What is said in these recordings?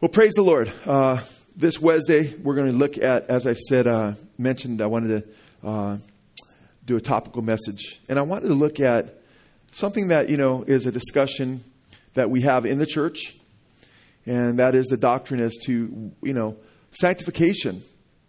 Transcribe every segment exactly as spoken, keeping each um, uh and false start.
Well, praise the Lord. Uh, this Wednesday, we're going to look at, as I said, uh, mentioned, I wanted to uh, do a topical message. And I wanted to look at something that, you know, is a discussion that we have in the church. And that is the doctrine as to, you know, sanctification.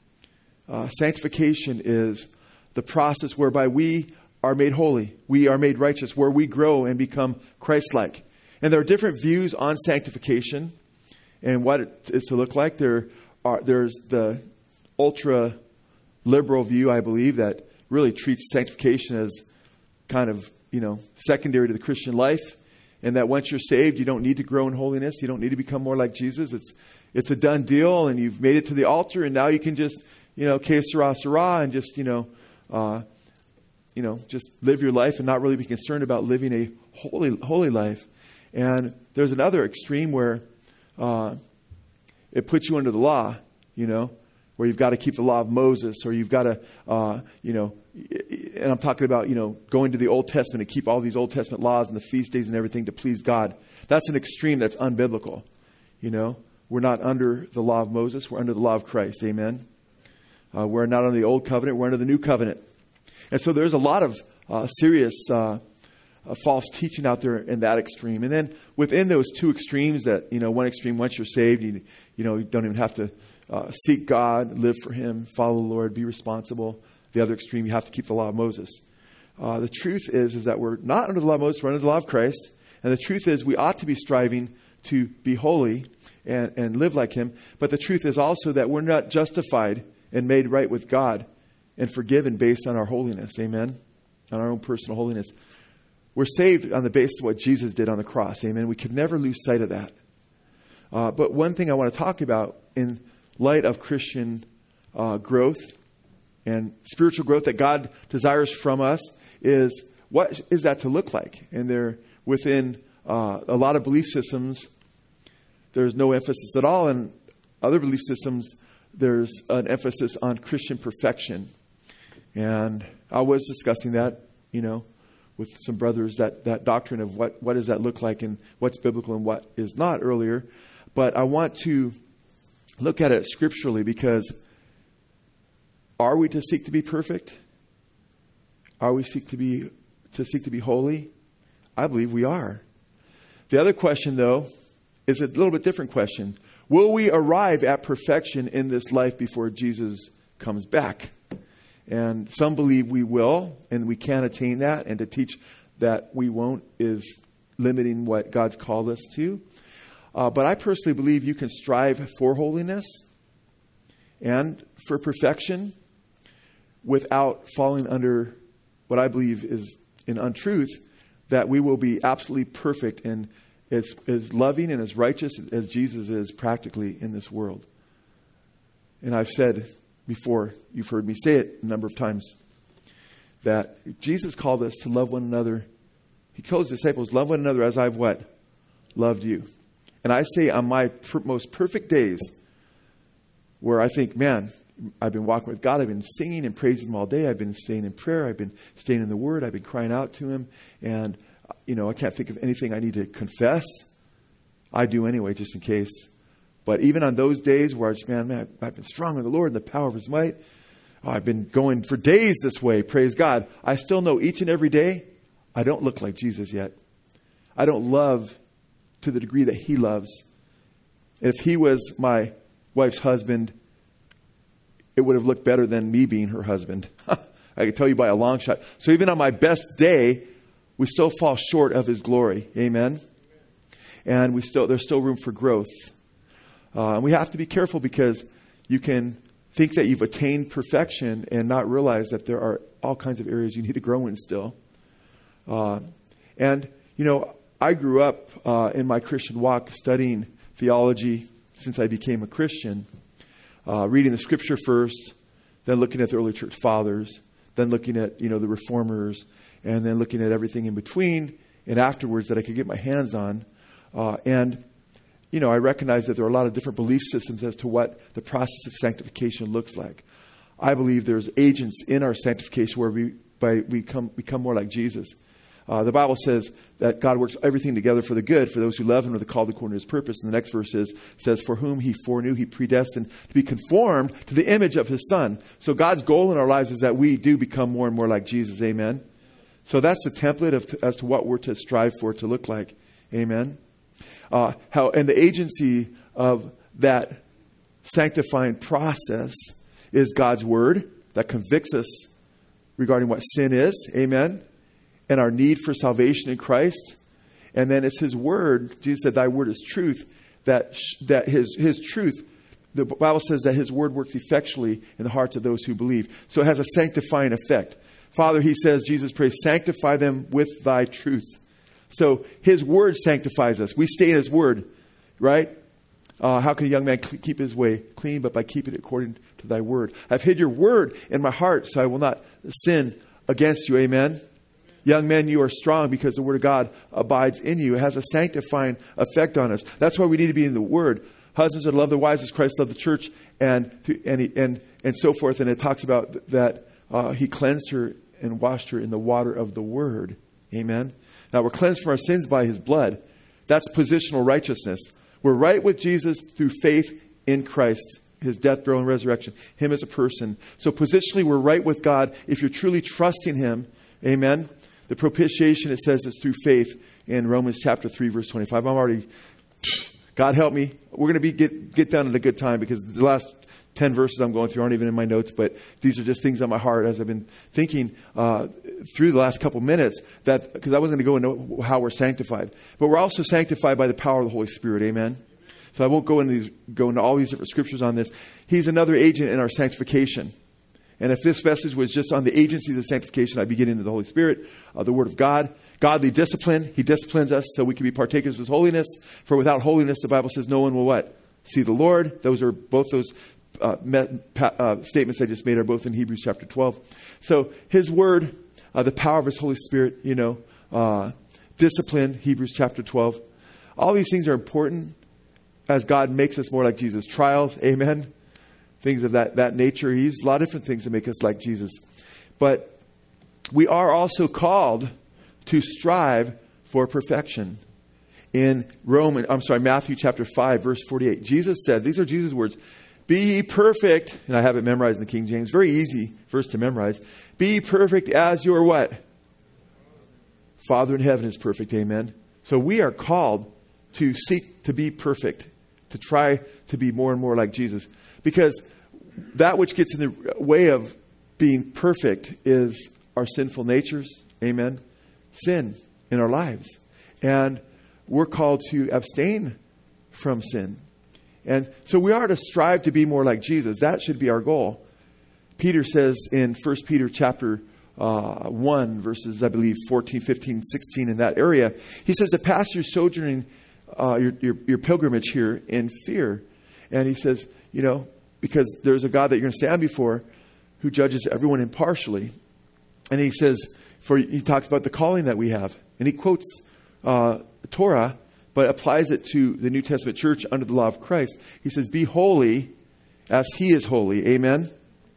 Uh, sanctification is the process whereby we are made holy. We are made righteous, where we grow and become Christ-like. And there are different views on sanctification and what it is to look like. There are there's the ultra liberal view, I believe, that really treats sanctification as kind of, you know, secondary to the Christian life, and that once you're saved, you don't need to grow in holiness. You don't need to become more like Jesus. It's it's a done deal, and you've made it to the altar, and now you can just, you know, que sera, sera, and just, you know, uh, you know, just live your life and not really be concerned about living a holy holy life. And there's another extreme where uh, it puts you under the law, you know, where you've got to keep the law of Moses, or you've got to, uh, you know, and I'm talking about, you know, going to the Old Testament and keep all these Old Testament laws and the feast days and everything to please God. That's an extreme that's unbiblical. You know, we're not under the law of Moses. We're under the law of Christ. Amen. Uh, we're not under the old covenant. We're under the new covenant. And so there's a lot of uh, serious uh, uh, false teaching out there in that extreme. And then within those two extremes, that, you know, one extreme, once you're saved, you, you know, you don't even have to uh, seek God, live for Him, follow the Lord, be responsible. The other extreme, you have to keep the law of Moses. Uh, the truth is, is that we're not under the law of Moses, we're under the law of Christ. And the truth is, we ought to be striving to be holy and, and live like Him. But the truth is also that we're not justified and made right with God and forgiven based on our holiness. Amen? On our own personal holiness. We're saved on the basis of what Jesus did on the cross. Amen? We could never lose sight of that. Uh, but one thing I want to talk about in light of Christian uh, growth and spiritual growth that God desires from us is, what is that to look like? And there, within uh, a lot of belief systems, there's no emphasis at all. In other belief systems, there's an emphasis on Christian perfection. And I was discussing that, you know, with some brothers, that, that doctrine of what, what does that look like and what's biblical and what is not earlier. But I want to look at it scripturally, because are we to seek to be perfect? Are we seek to be to seek to be holy? I believe we are. The other question, though, is a little bit different question. Will we arrive at perfection in this life before Jesus comes back? And some believe we will, and we can attain that. And to teach that we won't is limiting what God's called us to. Uh, but I personally believe you can strive for holiness and for perfection without falling under what I believe is an untruth, that we will be absolutely perfect and as, as loving and as righteous as Jesus is practically in this world. And I've said before, you've heard me say it a number of times, that Jesus called us to love one another. He told his disciples, love one another as I've what? Loved you. And I say on my per- most perfect days, where I think, man, I've been walking with God. I've been singing and praising Him all day. I've been staying in prayer. I've been staying in the Word. I've been crying out to Him. And, you know, I can't think of anything I need to confess. I do anyway, just in case. But even on those days where I just, man, man, I've been strong in the Lord and the power of His might. Oh, I've been going for days this way, praise God. I still know each and every day, I don't look like Jesus yet. I don't love to the degree that He loves. If He was my wife's husband, it would have looked better than me being her husband. I can tell you by a long shot. So even on my best day, we still fall short of His glory. Amen. And we still there's still room for growth. Uh, and we have to be careful, because you can think that you've attained perfection and not realize that there are all kinds of areas you need to grow in still. Uh, and, you know, I grew up uh, in my Christian walk studying theology since I became a Christian. Uh, reading the Scripture first, then looking at the early church fathers, then looking at, you know, the reformers, and then looking at everything in between and afterwards that I could get my hands on. Uh, and, you know, I recognize that there are a lot of different belief systems as to what the process of sanctification looks like. I believe there's agents in our sanctification where we by we come become more like Jesus. Uh, the Bible says that God works everything together for the good for those who love him or the called according to his purpose. And the next verse is, says, for whom he foreknew, he predestined to be conformed to the image of his son. So God's goal in our lives is that we do become more and more like Jesus. Amen. So that's the template of, as to what we're to strive for to look like. Amen. Uh, how and the agency of that sanctifying process is God's word that convicts us regarding what sin is. Amen. And our need for salvation in Christ. And then it's his word. Jesus said, thy word is truth. That that his his truth, the Bible says that his word works effectually in the hearts of those who believe. So it has a sanctifying effect. Father, he says, Jesus prays, sanctify them with thy truth. So his word sanctifies us. We stay in his word, right? Uh, how can a young man cl- keep his way clean? But by keeping it according to thy word. I've hid your word in my heart so I will not sin against you. Amen. Young men, you are strong because the word of God abides in you. It has a sanctifying effect on us. That's why we need to be in the word. Husbands that love their wives as Christ loved the church, and and and and so forth. And it talks about that uh, he cleansed her and washed her in the water of the word. Amen. Now we're cleansed from our sins by his blood. That's positional righteousness. We're right with Jesus through faith in Christ, his death, burial, and resurrection, him as a person. So positionally, we're right with God if you're truly trusting him. Amen. The propitiation, it says, is through faith in Romans chapter three, verse twenty-five. I'm already, God help me. We're going to be get, get done at a good time because the last ten verses I'm going through aren't even in my notes, but these are just things on my heart as I've been thinking uh, through the last couple minutes, that because I wasn't going to go into how we're sanctified. But we're also sanctified by the power of the Holy Spirit. Amen. So I won't go into these, go into all these different scriptures on this. He's another agent in our sanctification. And if this message was just on the agencies of sanctification, I'd be getting into the Holy Spirit, uh, the Word of God, godly discipline. He disciplines us so we can be partakers of his holiness. For without holiness, the Bible says, no one will what? See the Lord. Those are both those uh, met, pa, uh, statements I just made are both in Hebrews chapter twelve. So his Word, uh, the power of his Holy Spirit, you know, uh, discipline, Hebrews chapter twelve. All these things are important as God makes us more like Jesus. Trials, amen. Things of that, that nature. He uses a lot of different things to make us like Jesus. But we are also called to strive for perfection. In Roman, I'm sorry, Matthew chapter five, verse forty-eight, Jesus said, these are Jesus' words, be ye perfect, and I have it memorized in the King James, very easy verse to memorize. Be ye perfect as your what? Father in heaven is perfect, amen. So we are called to seek to be perfect, to try to be more and more like Jesus. Because that which gets in the way of being perfect is our sinful natures. Amen. Sin in our lives. And we're called to abstain from sin. And so we are to strive to be more like Jesus. That should be our goal. Peter says in First Peter chapter uh, one, verses, I believe, fourteen, fifteen, sixteen, in that area, he says to pass your sojourning, uh, your, your, your pilgrimage here in fear. And he says, you know, because there's a God that you're going to stand before who judges everyone impartially. And he says, for he talks about the calling that we have. And he quotes uh, Torah, but applies it to the New Testament church under the law of Christ. He says, be holy as he is holy. Amen.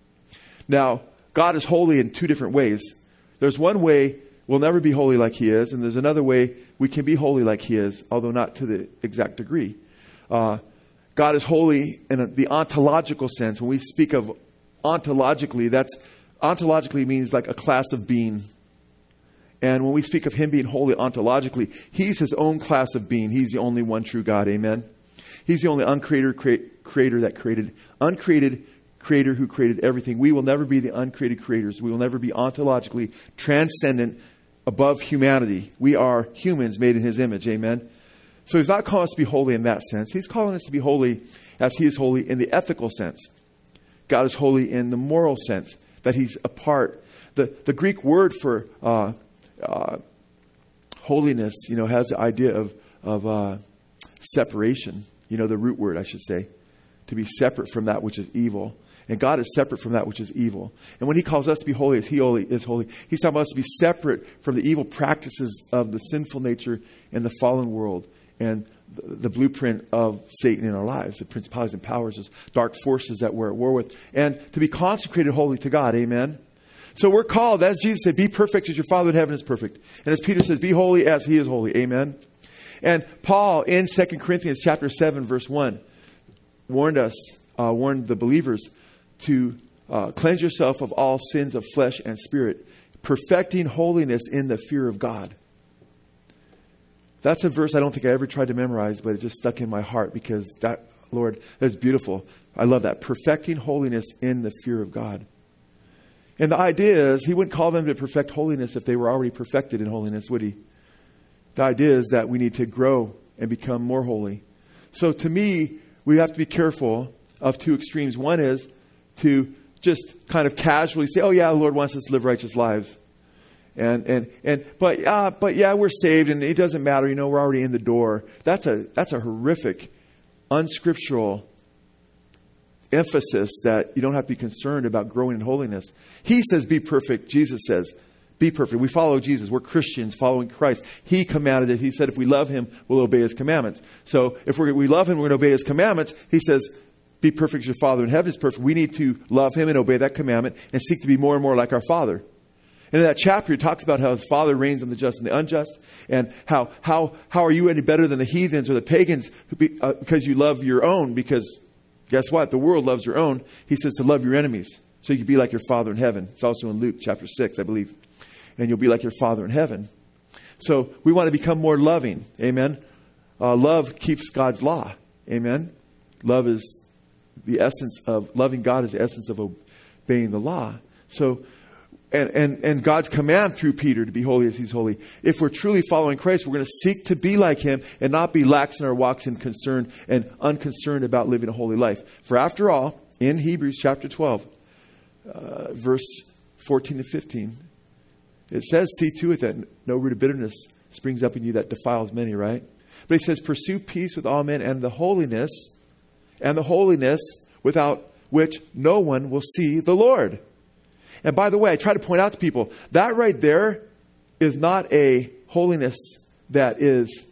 Now, God is holy in two different ways. There's one way we'll never be holy like he is. And there's another way we can be holy like he is, although not to the exact degree. Uh, God is holy in the ontological sense. When we speak of ontologically, that's ontologically means like a class of being. And when we speak of him being holy ontologically, he's his own class of being. He's the only one true God. Amen. He's the only uncreator create, creator that created, uncreated creator who created everything. We will never be the uncreated creators. We will never be ontologically transcendent above humanity. We are humans made in his image. Amen. So he's not calling us to be holy in that sense. He's calling us to be holy as he is holy in the ethical sense. God is holy in the moral sense, that he's apart. The, the Greek word for uh, uh, holiness, you know, has the idea of, of uh, separation. You know, the root word, I should say, to be separate from that which is evil. And God is separate from that which is evil. And when he calls us to be holy as he holy is holy, he's talking about us to be separate from the evil practices of the sinful nature in the fallen world. And the, the blueprint of Satan in our lives, the principalities and powers, those dark forces that we're at war with. And to be consecrated holy to God. Amen. So we're called, as Jesus said, be perfect as your Father in heaven is perfect. And as Peter says, be holy as he is holy. Amen. And Paul in Second Corinthians chapter seven, verse one, warned us, uh, warned the believers to uh, cleanse yourself of all sins of flesh and spirit, perfecting holiness in the fear of God. That's a verse I don't think I ever tried to memorize, but it just stuck in my heart because that, Lord, that's beautiful. I love that. Perfecting holiness in the fear of God. And the idea is he wouldn't call them to perfect holiness if they were already perfected in holiness, would he? The idea is that we need to grow and become more holy. So to me, we have to be careful of two extremes. One is to just kind of casually say, oh yeah, the Lord wants us to live righteous lives. And, and, and, but, uh, but yeah, we're saved and it doesn't matter. You know, we're already in the door. That's a, that's a horrific, unscriptural emphasis that you don't have to be concerned about growing in holiness. He says, be perfect. Jesus says, be perfect. We follow Jesus. We're Christians following Christ. He commanded it. He said, if we love him, we'll obey his commandments. So if we're, we love him, we're going to obey his commandments. He says, be perfect as your Father in heaven is perfect. We need to love him and obey that commandment and seek to be more and more like our Father. And in that chapter, he talks about how his Father reigns on the just and the unjust, and how how how are you any better than the heathens or the pagans who be, uh, because you love your own? Because guess what? The world loves your own. He says to love your enemies so you can be like your Father in heaven. It's also in Luke chapter six, I believe. And you'll be like your Father in heaven. So we want to become more loving. Amen. Uh, love keeps God's law. Amen. Love is the essence of loving God is the essence of obeying the law. So. And, and, and God's command through Peter to be holy as he's holy. If we're truly following Christ, we're going to seek to be like him and not be lax in our walks and concerned and unconcerned about living a holy life. For after all, in Hebrews chapter twelve, uh, verse fourteen to fifteen, it says, see to it that no root of bitterness springs up in you that defiles many, right? But he says, pursue peace with all men and the holiness, and the holiness without which no one will see the Lord. And by the way, I try to point out to people, that right there is not a holiness that is,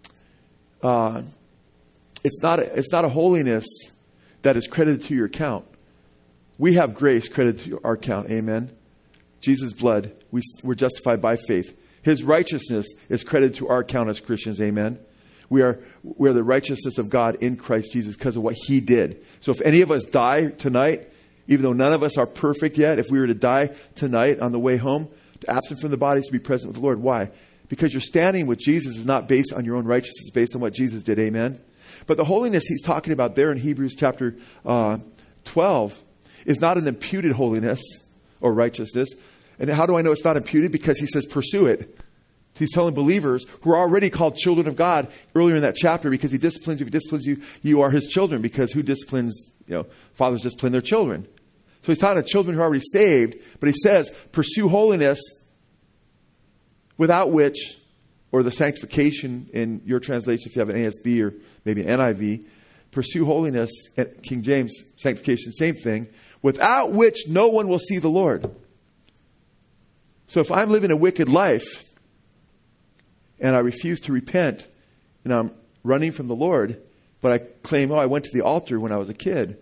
uh, it's not a, it's not a holiness that is credited to your account. We have grace credited to our account. Amen. Jesus' blood, we, we're justified by faith. His righteousness is credited to our account as Christians. Amen. We are, we are the righteousness of God in Christ Jesus because of what he did. So if any of us die tonight, even though none of us are perfect yet, if we were to die tonight on the way home, absent from the bodies to be present with the Lord. Why? Because your standing with Jesus is not based on your own righteousness. It's based on what Jesus did. Amen? But the holiness he's talking about there in Hebrews chapter uh, twelve is not an imputed holiness or righteousness. And how do I know it's not imputed? Because he says pursue it. He's telling believers who are already called children of God earlier in that chapter, because he disciplines you. If he disciplines you, you are his children, because who disciplines, you know, fathers discipline their children. So he's talking to children who are already saved, but he says, pursue holiness, without which, or the sanctification in your translation, if you have an A S B or maybe an N I V, pursue holiness, King James, sanctification, same thing, without which no one will see the Lord. So if I'm living a wicked life, and I refuse to repent, and I'm running from the Lord, but I claim, oh, I went to the altar when I was a kid,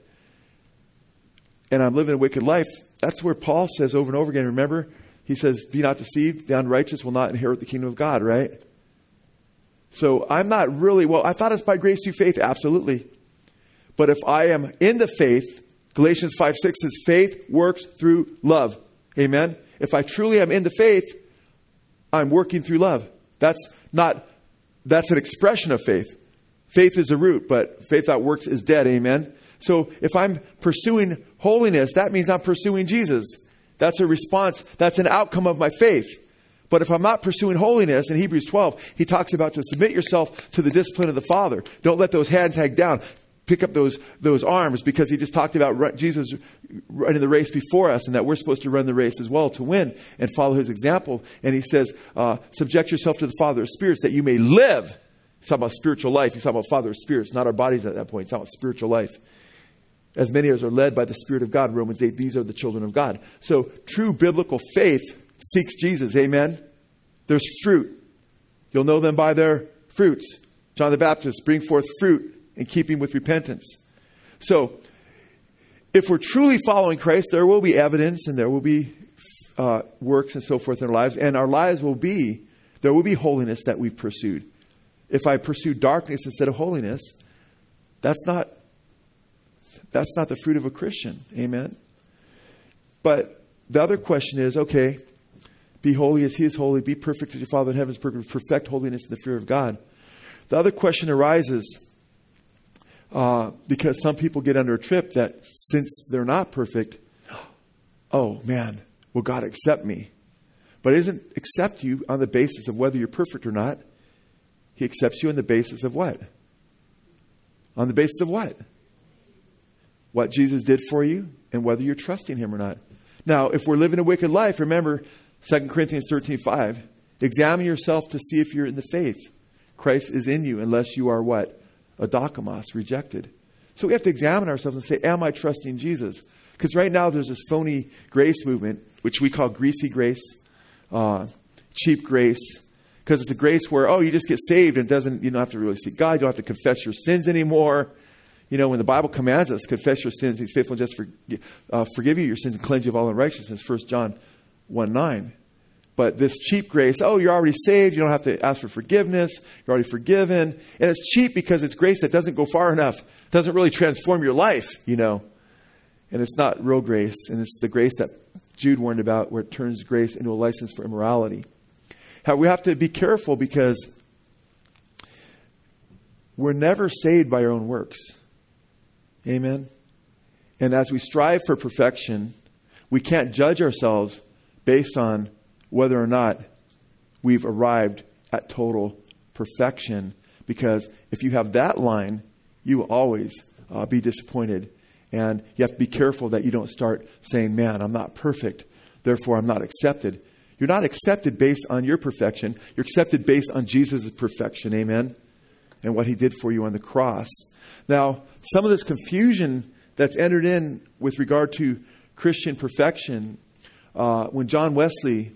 and I'm living a wicked life, that's where Paul says over and over again, remember, he says, be not deceived, the unrighteous will not inherit the kingdom of God, right? So I'm not really, well, I thought it's by grace through faith, absolutely. But if I am in the faith, Galatians five six says, faith works through love. Amen? If I truly am in the faith, I'm working through love. That's not, that's an expression of faith. Faith is a root, but faith that works is dead. Amen? So if I'm pursuing holiness, that means I'm pursuing Jesus. That's a response. That's an outcome of my faith. But if I'm not pursuing holiness, in Hebrews twelve, he talks about to submit yourself to the discipline of the Father. Don't let those hands hang down. Pick up those those arms, because he just talked about Jesus running the race before us, and that we're supposed to run the race as well to win and follow his example. And he says, uh, subject yourself to the Father of spirits that you may live. He's talking about spiritual life. He's talking about Father of spirits, not our bodies at that point. He's talking about spiritual life. As many as are led by the Spirit of God, Romans eight, these are the children of God. So true biblical faith seeks Jesus. Amen? There's fruit. You'll know them by their fruits. John the Baptist, bring forth fruit in keeping with repentance. So, if we're truly following Christ, there will be evidence and there will be uh, works and so forth in our lives. And our lives will be, there will be holiness that we've pursued. If I pursue darkness instead of holiness, that's not, that's not the fruit of a Christian. Amen. But the other question is, okay, be holy as he is holy. Be perfect as your Father in heaven is perfect. Perfect holiness in the fear of God. The other question arises uh, because some people get under a trip that since they're not perfect, oh man, will God accept me? But he doesn't accept you on the basis of whether you're perfect or not. He accepts you on the basis of what? On the basis of what? What Jesus did for you and whether you're trusting him or not. Now, if we're living a wicked life, remember Second Corinthians thirteen five. Examine yourself to see if you're in the faith. Christ is in you unless you are what? Adokamos, rejected. So we have to examine ourselves and say, am I trusting Jesus? Because right now there's this phony grace movement, which we call greasy grace, uh, cheap grace. Because it's a grace where, oh, you just get saved and it doesn't, you don't have to really seek God. You don't have to confess your sins anymore. You know, when the Bible commands us, confess your sins, he's faithful and just for, uh, forgive you your sins and cleanse you of all unrighteousness, First John one nine. But this cheap grace, oh, you're already saved. You don't have to ask for forgiveness. You're already forgiven. And it's cheap because it's grace that doesn't go far enough. It doesn't really transform your life, you know. And it's not real grace. And it's the grace that Jude warned about where it turns grace into a license for immorality. How we have to be careful because we're never saved by our own works. Amen. And as we strive for perfection, we can't judge ourselves based on whether or not we've arrived at total perfection. Because if you have that line, you will always uh, be disappointed. And you have to be careful that you don't start saying, man, I'm not perfect, therefore I'm not accepted. You're not accepted based on your perfection. You're accepted based on Jesus' perfection. Amen. And what he did for you on the cross. Now, some of this confusion that's entered in with regard to Christian perfection, uh, when John Wesley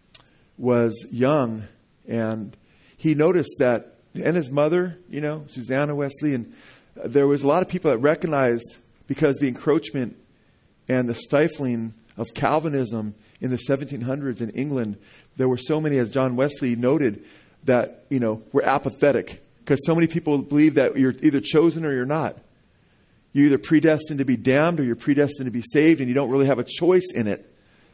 was young and he noticed that, and his mother, you know, Susanna Wesley, and there was a lot of people that recognized because the encroachment and the stifling of Calvinism in the seventeen hundreds in England, there were so many, as John Wesley noted, that, you know, were apathetic because so many people believe that you're either chosen or you're not. You're either predestined to be damned or you're predestined to be saved, and you don't really have a choice in it.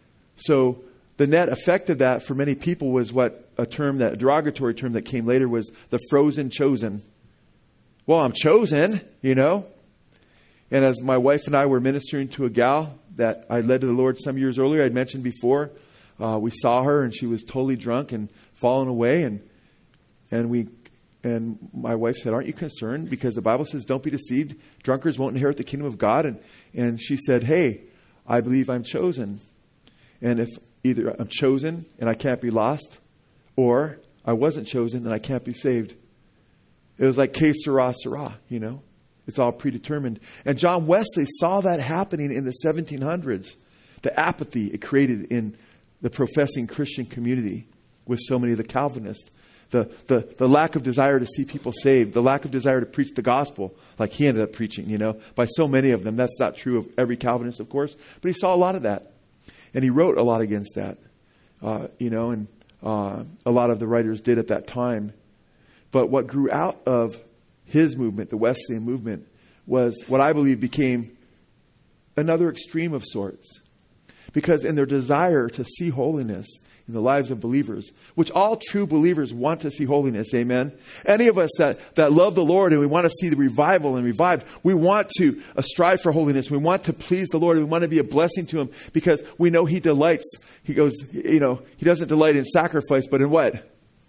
So the net effect of that for many people was what a term, that a derogatory term that came later was the frozen chosen. Well, I'm chosen, you know. And as my wife and I were ministering to a gal that I led to the Lord some years earlier, I'd mentioned before, uh, we saw her and she was totally drunk and fallen away. And and we and my wife said, aren't you concerned? Because the Bible says, don't be deceived. Drunkards won't inherit the kingdom of God. And, and she said, hey, I believe I'm chosen. And if either I'm chosen and I can't be lost, or I wasn't chosen and I can't be saved. It was like que sera, sera, you know. It's all predetermined. And John Wesley saw that happening in the seventeen hundreds. The apathy it created in the professing Christian community with so many of the Calvinists. The, the, the lack of desire to see people saved. The lack of desire to preach the gospel like he ended up preaching, you know, by so many of them. That's not true of every Calvinist, of course. But he saw a lot of that. And he wrote a lot against that, uh, you know, and uh, a lot of the writers did at that time. But what grew out of his movement, the Wesleyan movement, was what I believe became another extreme of sorts. Because in their desire to see holiness in the lives of believers, which all true believers want to see holiness, amen? Any of us that, that love the Lord and we want to see the revival and revived, we want to uh, strive for holiness. We want to please the Lord. We want to be a blessing to him because we know he delights. He goes, you know, he doesn't delight in sacrifice, but in what?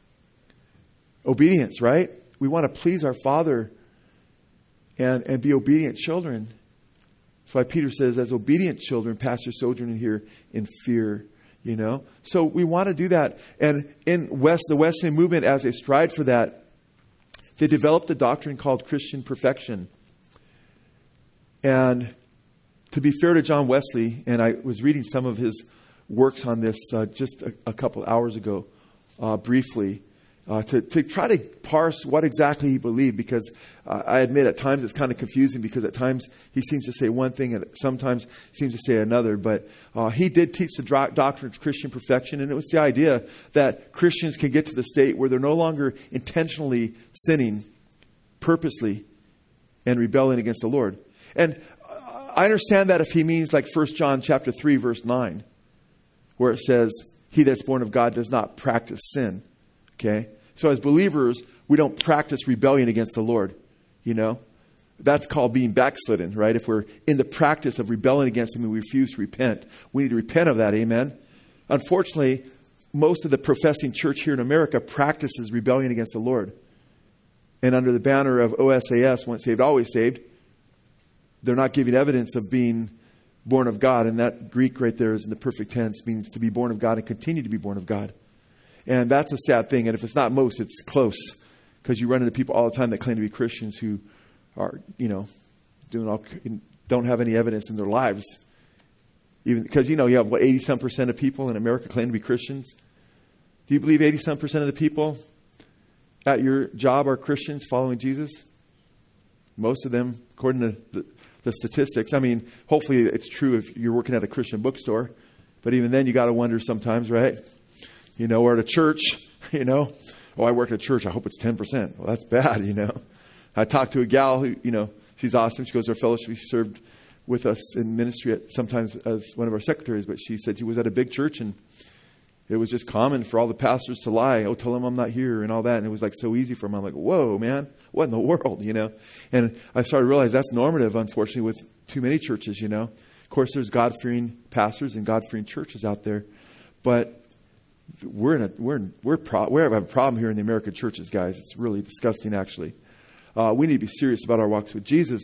Obedience, right? We want to please our Father and, and be obedient children. That's why Peter says, as obedient children, pass your sojourn in here in fear, you know. So we want to do that. And in West, the Wesleyan movement, as they strive for that, they developed a doctrine called Christian perfection. And to be fair to John Wesley, and I was reading some of his works on this uh, just a, a couple hours ago, uh, briefly, uh, to, to try to parse what exactly he believed, because uh, I admit at times it's kind of confusing, because at times he seems to say one thing and sometimes seems to say another. But uh, he did teach the dro- doctrine of Christian perfection, and it was the idea that Christians can get to the state where they're no longer intentionally sinning purposely and rebelling against the Lord. And I understand that if he means like First John chapter three, verse nine, where it says, he that's born of God does not practice sin. Okay? So as believers, we don't practice rebellion against the Lord. You know? That's called being backslidden, right? If we're in the practice of rebelling against him and we refuse to repent, we need to repent of that. Amen? Unfortunately, most of the professing church here in America practices rebellion against the Lord. And under the banner of O S A S, once saved, always saved, they're not giving evidence of being born of God. And that Greek right there is in the perfect tense, means to be born of God and continue to be born of God. And that's a sad thing. And if it's not most, it's close. Because you run into people all the time that claim to be Christians who are, you know, doing all, don't have any evidence in their lives. Even because, you know, you have what, eighty some percent of people in America claim to be Christians. Do you believe eighty some percent of the people at your job are Christians following Jesus? Most of them, according to the, the statistics. I mean, hopefully it's true if you're working at a Christian bookstore. But even then, you got to wonder sometimes, right? You know, or at a church, you know. Oh, I work at a church. I hope it's ten percent. Well, that's bad, you know. I talked to a gal who, you know, she's awesome. She goes to our fellowship. She served with us in ministry at, sometimes as one of our secretaries. But she said she was at a big church, and it was just common for all the pastors to lie. Oh, tell them I'm not here and all that. And it was like so easy for them. I'm like, whoa, man, what in the world, you know? And I started to realize that's normative, unfortunately, with too many churches, you know. Of course, there's God-fearing pastors and God-fearing churches out there. But we're in a, we're in, we're pro- we have a problem here in the American churches, guys. It's really disgusting, actually. Uh, we need to be serious about our walks with Jesus.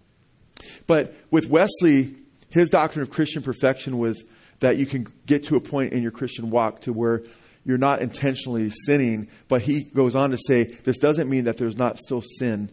But with Wesley, his doctrine of Christian perfection was that you can get to a point in your Christian walk to where you're not intentionally sinning. But he goes on to say, this doesn't mean that there's not still sin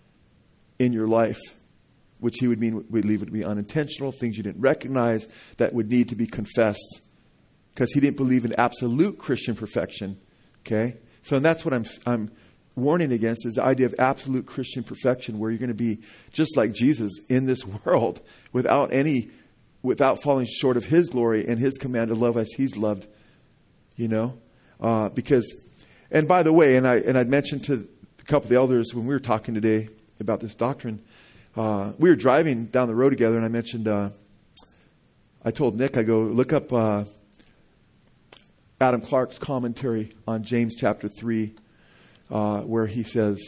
in your life, which he would mean, we leave it to be unintentional, things you didn't recognize that would need to be confessed. Because he didn't believe in absolute Christian perfection. Okay? So and that's what I'm I'm warning against, is the idea of absolute Christian perfection, where you're going to be just like Jesus in this world without any without falling short of his glory and his command to love as he's loved. You know? Uh, because and by the way, and I and I'd mentioned to a couple of the elders when we were talking today about this doctrine, uh, we were driving down the road together, and I mentioned uh, I told Nick, I go, look up uh, Adam Clark's commentary on James chapter three, uh, where he says,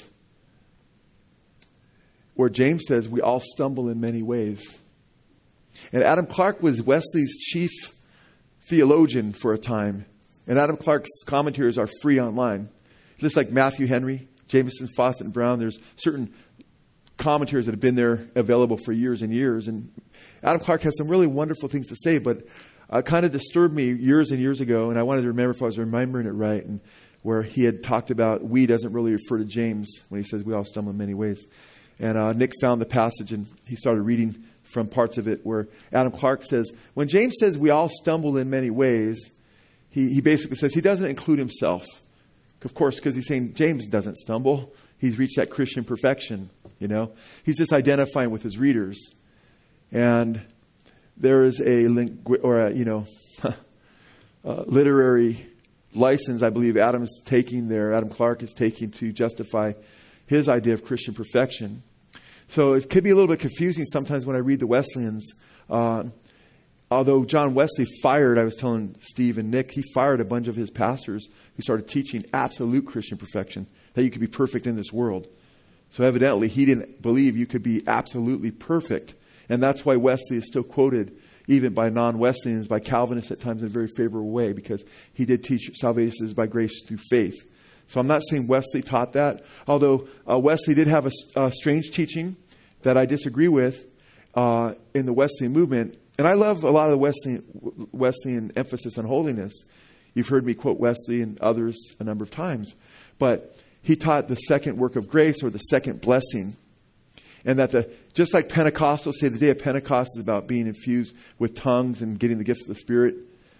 where James says, we all stumble in many ways. And Adam Clark was Wesley's chief theologian for a time. And Adam Clark's commentaries are free online. Just like Matthew Henry, Jameson, Fawcett, and Brown, there's certain commentaries that have been there available for years and years. And Adam Clark has some really wonderful things to say, but Uh, kind of disturbed me years and years ago, and I wanted to remember if I was remembering it right, and where he had talked about we doesn't really refer to James when he says we all stumble in many ways. And uh, Nick found the passage, and he started reading from parts of it where Adam Clark says, when James says we all stumble in many ways, he, he basically says he doesn't include himself. Of course, because he's saying James doesn't stumble. He's reached that Christian perfection, you know. He's just identifying with his readers. And there is a lingu- or a, you know, uh, literary license, I believe Adam's taking there, Adam Clark is taking to justify his idea of Christian perfection. So it could be a little bit confusing sometimes when I read the Wesleyans. Uh, although John Wesley fired, I was telling Steve and Nick, he fired a bunch of his pastors who started teaching absolute Christian perfection, that you could be perfect in this world. So evidently he didn't believe you could be absolutely perfect. And that's why Wesley is still quoted, even by non-Wesleyans, by Calvinists at times in a very favorable way, because he did teach salvation is by grace through faith. So I'm not saying Wesley taught that, although uh, Wesley did have a, a strange teaching that I disagree with uh, in the Wesleyan movement. And I love a lot of the Wesleyan, Wesleyan emphasis on holiness. You've heard me quote Wesley and others a number of times. But he taught the second work of grace, or the second blessing. And that the, just like Pentecostals say the day of Pentecost is about being infused with tongues and getting the gifts of the Spirit.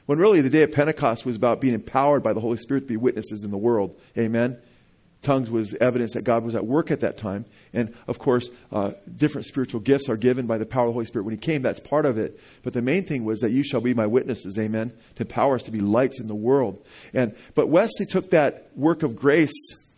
When really the day of Pentecost was about being empowered by the Holy Spirit to be witnesses in the world. Amen. Tongues was evidence that God was at work at that time. And of course, uh, different spiritual gifts are given by the power of the Holy Spirit when he came. That's part of it. But the main thing was that you shall be my witnesses. Amen. To empower us to be lights in the world. And, but Wesley took that work of grace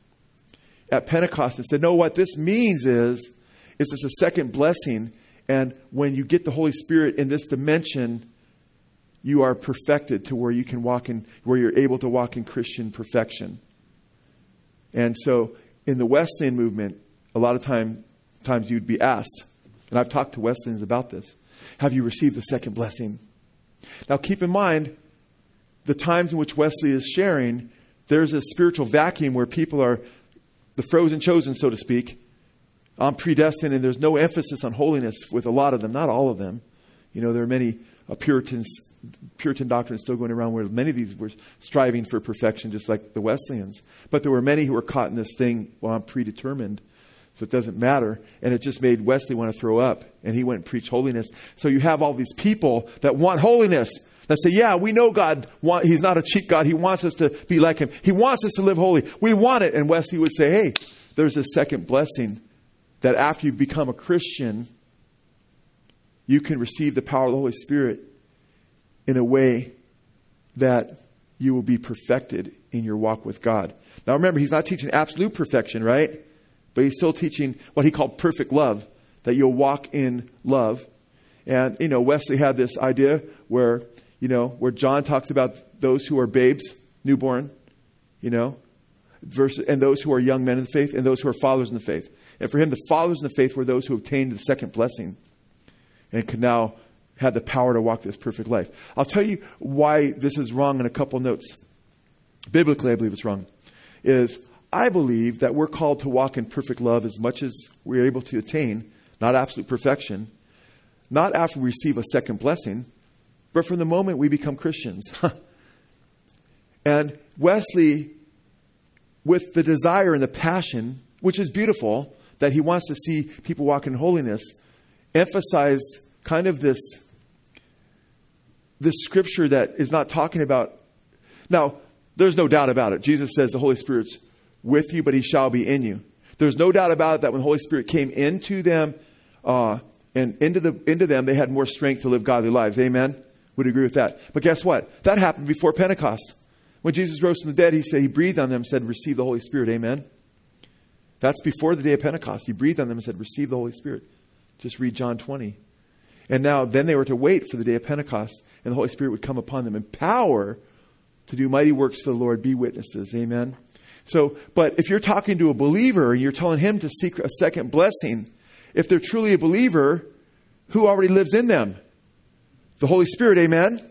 at Pentecost and said, no, what this means is, is it's a second blessing. And when you get the Holy Spirit in this dimension, you are perfected to where you can walk in, where you're able to walk in Christian perfection. And so in the Wesleyan movement, a lot of time, times you'd be asked, and I've talked to Wesleyans about this, have you received the second blessing? Now keep in mind, the times in which Wesley is sharing, there's a spiritual vacuum where people are the frozen chosen, so to speak. I'm predestined, and there's no emphasis on holiness with a lot of them, not all of them. You know, there are many uh, Puritans, Puritan doctrines still going around where many of these were striving for perfection, just like the Wesleyans. But there were many who were caught in this thing, well, I'm predetermined, so it doesn't matter. And it just made Wesley want to throw up, and he went and preached holiness. So you have all these people that want holiness, that say, yeah, we know God, want, he's not a cheap God. He wants us to be like him. He wants us to live holy. We want it. And Wesley would say, hey, there's a second blessing that after you become a Christian, you can receive the power of the Holy Spirit in a way that you will be perfected in your walk with God. Now remember, he's not teaching absolute perfection, right? But he's still teaching what he called perfect love, that you'll walk in love. And, you know, Wesley had this idea where, you know, where John talks about those who are babes, newborn, you know, versus, and those who are young men in the faith, and those who are fathers in the faith. And for him, the fathers in the faith were those who obtained the second blessing and could now have the power to walk this perfect life. I'll tell you why this is wrong in a couple notes. Biblically, I believe it's wrong. Is I believe that we're called to walk in perfect love as much as we're able to attain, not absolute perfection, not after we receive a second blessing, but from the moment we become Christians. And Wesley, with the desire and the passion, which is beautiful, that he wants to see people walk in holiness, emphasized kind of this, this scripture that is not talking about. Now, there's no doubt about it. Jesus says the Holy Spirit's with you, but he shall be in you. There's no doubt about it that when the Holy Spirit came into them, uh, and into the into them, they had more strength to live godly lives. Amen? Would agree with that. But guess what? That happened before Pentecost. When Jesus rose from the dead, he said, he breathed on them and said, receive the Holy Spirit. Amen? That's before the day of Pentecost. He breathed on them and said, receive the Holy Spirit. Just read John twenty. And now, then they were to wait for the day of Pentecost, and the Holy Spirit would come upon them in power to do mighty works for the Lord, be witnesses. Amen? So, but if you're talking to a believer and you're telling him to seek a second blessing, if they're truly a believer, who already lives in them? The Holy Spirit, amen?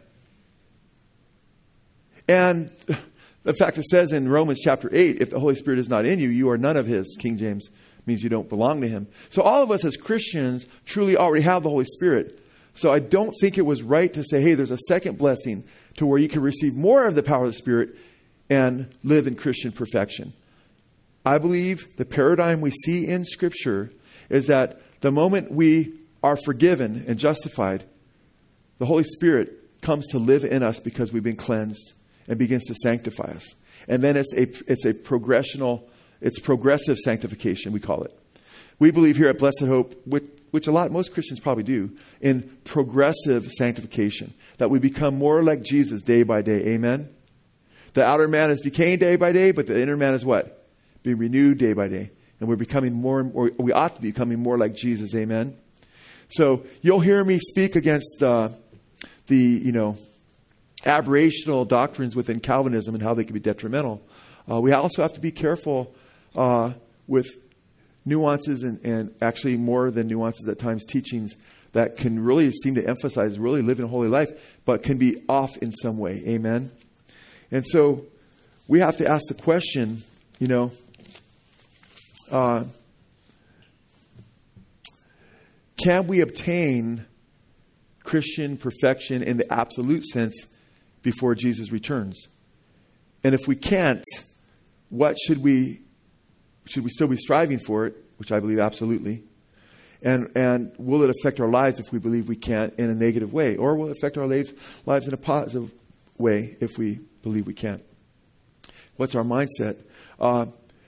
And in fact, it says in Romans chapter eight, if the Holy Spirit is not in you, you are none of his. King James means you don't belong to him. So all of us as Christians truly already have the Holy Spirit. So I don't think it was right to say, hey, there's a second blessing to where you can receive more of the power of the Spirit and live in Christian perfection. I believe the paradigm we see in Scripture is that the moment we are forgiven and justified, the Holy Spirit comes to live in us because we've been cleansed and begins to sanctify us. And then it's a it's a progressional, it's progressive sanctification, we call it. We believe here at Blessed Hope, which, which a lot, most Christians probably do, in progressive sanctification, that we become more like Jesus day by day. Amen? The outer man is decaying day by day, but the inner man is what? Being renewed day by day. And we're becoming more, or we ought to be becoming more like Jesus. Amen? So you'll hear me speak against uh, the, you know, aberrational doctrines within Calvinism and how they can be detrimental. Uh, we also have to be careful uh, with nuances and, and actually more than nuances at times, teachings that can really seem to emphasize really living a holy life, but can be off in some way. Amen? And so we have to ask the question, you know, uh, can we obtain Christian perfection in the absolute sense before Jesus returns? And if we can't, what should we, should we still be striving for it? Which I believe absolutely. And and will it affect our lives if we believe we can't in a negative way? Or will it affect our lives, lives in a positive way if we believe we can't. What's our mindset? Uh,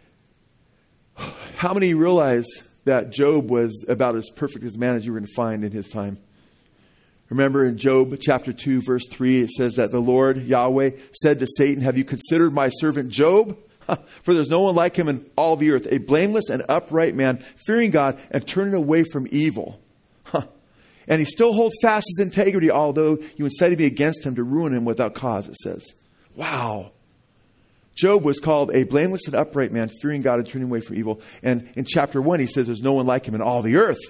how many realize that Job was about as perfect as man as you were going to find in his time? Remember in Job chapter two, verse three, it says that the Lord, Yahweh, said to Satan, have you considered my servant Job? For there's no one like him in all the earth, a blameless and upright man, fearing God and turning away from evil. And he still holds fast his integrity, although you incited me against him to ruin him without cause, it says. Wow. Job was called a blameless and upright man, fearing God and turning away from evil. And in chapter one, he says there's no one like him in all the earth.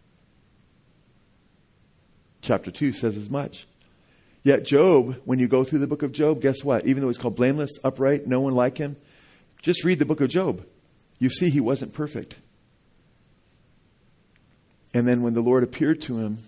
Chapter two says as much. Yet Job, when you go through the book of Job, guess what? Even though he's called blameless, upright, no one like him, just read the book of Job. You see he wasn't perfect. And then when the Lord appeared to him,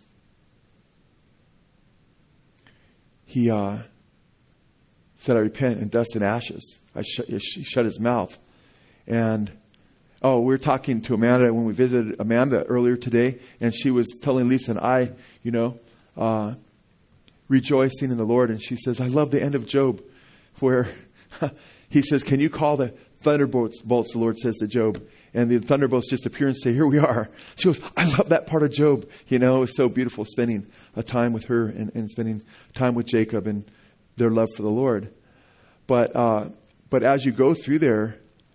he uh, said, I repent in dust and ashes. I shut, he shut his mouth. And, oh, we were talking to Amanda when we visited Amanda earlier today, and she was telling Lisa and I, you know, uh, rejoicing in the Lord. And she says, I love the end of Job, where he says, can you call the thunderbolts, bolts, the Lord says to Job. And the thunderbolts just appear and say, here we are. She goes, I love that part of Job. You know, it was so beautiful spending a time with her and, and spending time with Jacob and their love for the Lord. But uh, but as you go through there,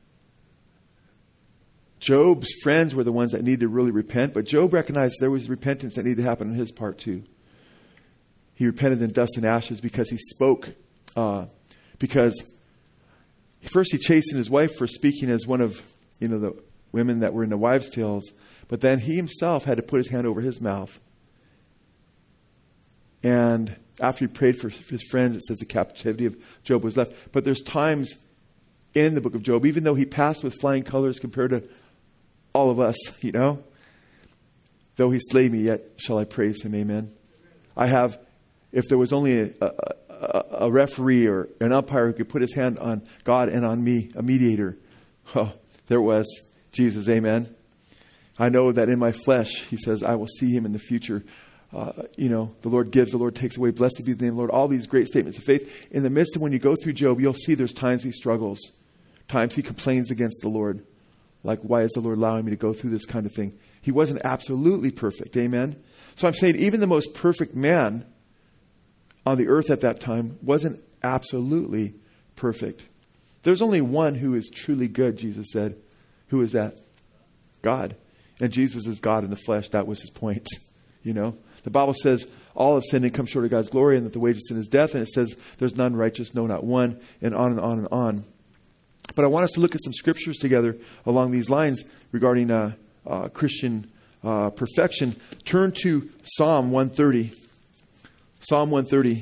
Job's friends were the ones that needed to really repent. But Job recognized there was repentance that needed to happen on his part too. He repented in dust and ashes because he spoke. Uh, because first he chastened his wife for speaking as one of, you know, the women that were in the wives' tales. But then he himself had to put his hand over his mouth. And after he prayed for his friends, it says the captivity of Job was left. But there's times in the book of Job, even though he passed with flying colors compared to all of us, you know, though he slay me, yet shall I praise him. Amen. I have, if there was only a, a, a referee or an umpire who could put his hand on God and on me, a mediator, oh, there was Jesus. Amen. I know that in my flesh, he says, I will see him in the future. Uh, you know, the Lord gives, the Lord takes away. Blessed be the name of the Lord. All these great statements of faith. In the midst of when you go through Job, you'll see there's times he struggles. Times he complains against the Lord. Like, why is the Lord allowing me to go through this kind of thing? He wasn't absolutely perfect. Amen. So I'm saying even the most perfect man on the earth at that time wasn't absolutely perfect. There's only one who is truly good, Jesus said. Who is that? God. And Jesus is God in the flesh. That was his point. You know, the Bible says all have sinned and come short of God's glory, and that the wages of sin is death. And it says there's none righteous, no, not one, and on and on and on. But I want us to look at some scriptures together along these lines regarding uh, uh, Christian uh, perfection. Turn to Psalm one thirty. Psalm one thirty.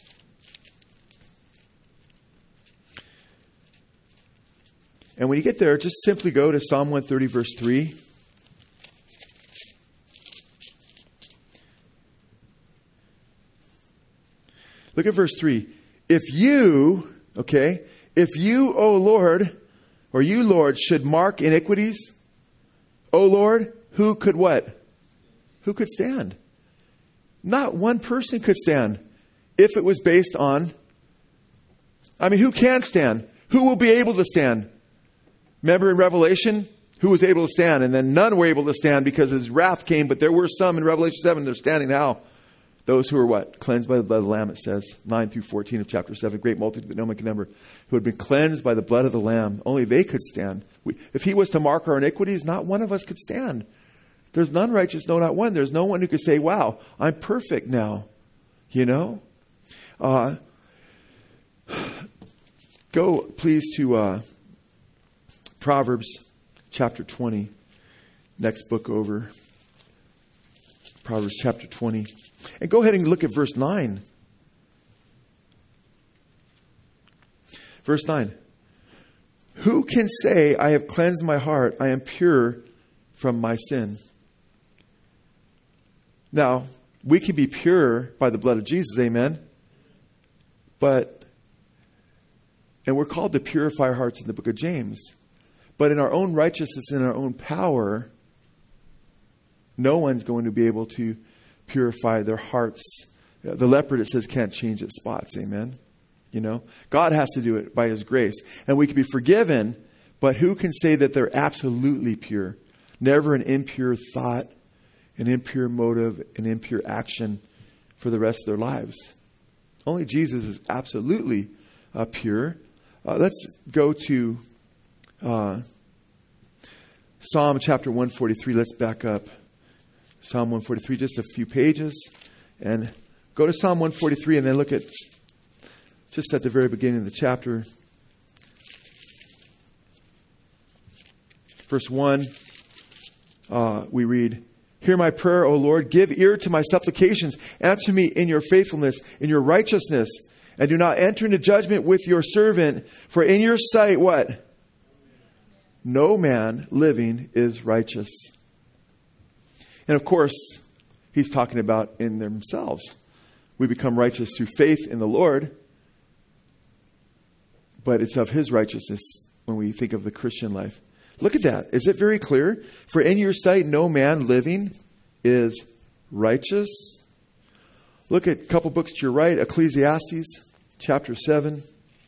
And when you get there, just simply go to Psalm one thirty, verse three. Look at verse three. If you, okay, if you, O Lord, or you, Lord, should mark iniquities, O Lord, who could what? Who could stand? Not one person could stand if it was based on, I mean, who can stand? Who will be able to stand? Remember in Revelation, who was able to stand? And then none were able to stand because his wrath came, but there were some in Revelation seven, they're standing now. Those who are what? Cleansed by the blood of the Lamb, it says. nine through fourteen of chapter seven. Great multitude that no man can number. Who had been cleansed by the blood of the Lamb. Only they could stand. We, if he was to mark our iniquities, not one of us could stand. There's none righteous, no, not one. There's no one who could say, wow, I'm perfect now. You know? Uh, go, please, to uh, Proverbs chapter twenty. Next book over. Proverbs chapter twenty. And go ahead and look at verse nine. Verse nine. Who can say, I have cleansed my heart, I am pure from my sin? Now, we can be pure by the blood of Jesus, amen? But, and we're called to purify our hearts in the book of James. But in our own righteousness, in our own power, no one's going to be able to purify their hearts. The leopard, it says, can't change its spots. Amen. You know, God has to do it by his grace. And we can be forgiven, but who can say that they're absolutely pure? Never an impure thought, an impure motive, an impure action for the rest of their lives. Only Jesus is absolutely uh, pure. Uh, let's go to uh, Psalm chapter one forty-three. Let's back up. Psalm one forty-three, just a few pages. And go to Psalm one forty-three and then look at just at the very beginning of the chapter. Verse one, uh, we read, "Hear my prayer, O Lord. Give ear to my supplications. Answer me in your faithfulness, in your righteousness. And do not enter into judgment with your servant. For in your sight," what? "No man living is righteous." And of course, he's talking about in themselves. We become righteous through faith in the Lord. But it's of his righteousness when we think of the Christian life. Look at that. Is it very clear? For in your sight, no man living is righteous. Look at a couple books to your right, Ecclesiastes chapter seven.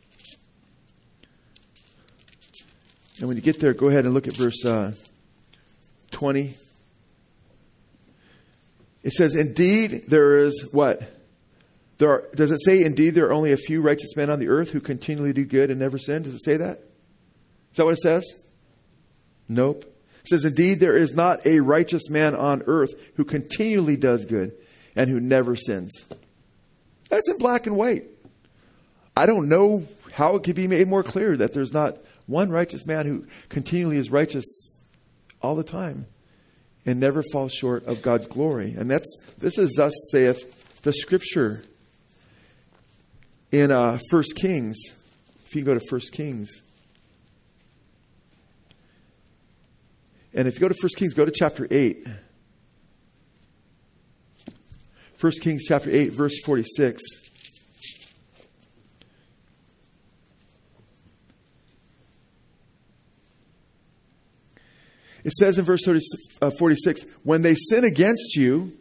And when you get there, go ahead and look at verse uh, twenty. It says, "Indeed, there is" what? There are, does it say, "Indeed, there are only a few righteous men on the earth who continually do good and never sin"? Does it say that? Is that what it says? Nope. It says, "Indeed, there is not a righteous man on earth who continually does good and who never sins." That's in black and white. I don't know how it could be made more clear that there's not one righteous man who continually is righteous all the time and never falls short of God's glory. And that's this is thus saith the Scripture. In uh, First Kings, if you go to First Kings, and if you go to First Kings, go to chapter eight. First Kings chapter eight, verse forty-six. It says in verse forty-six, "When they sin against you,"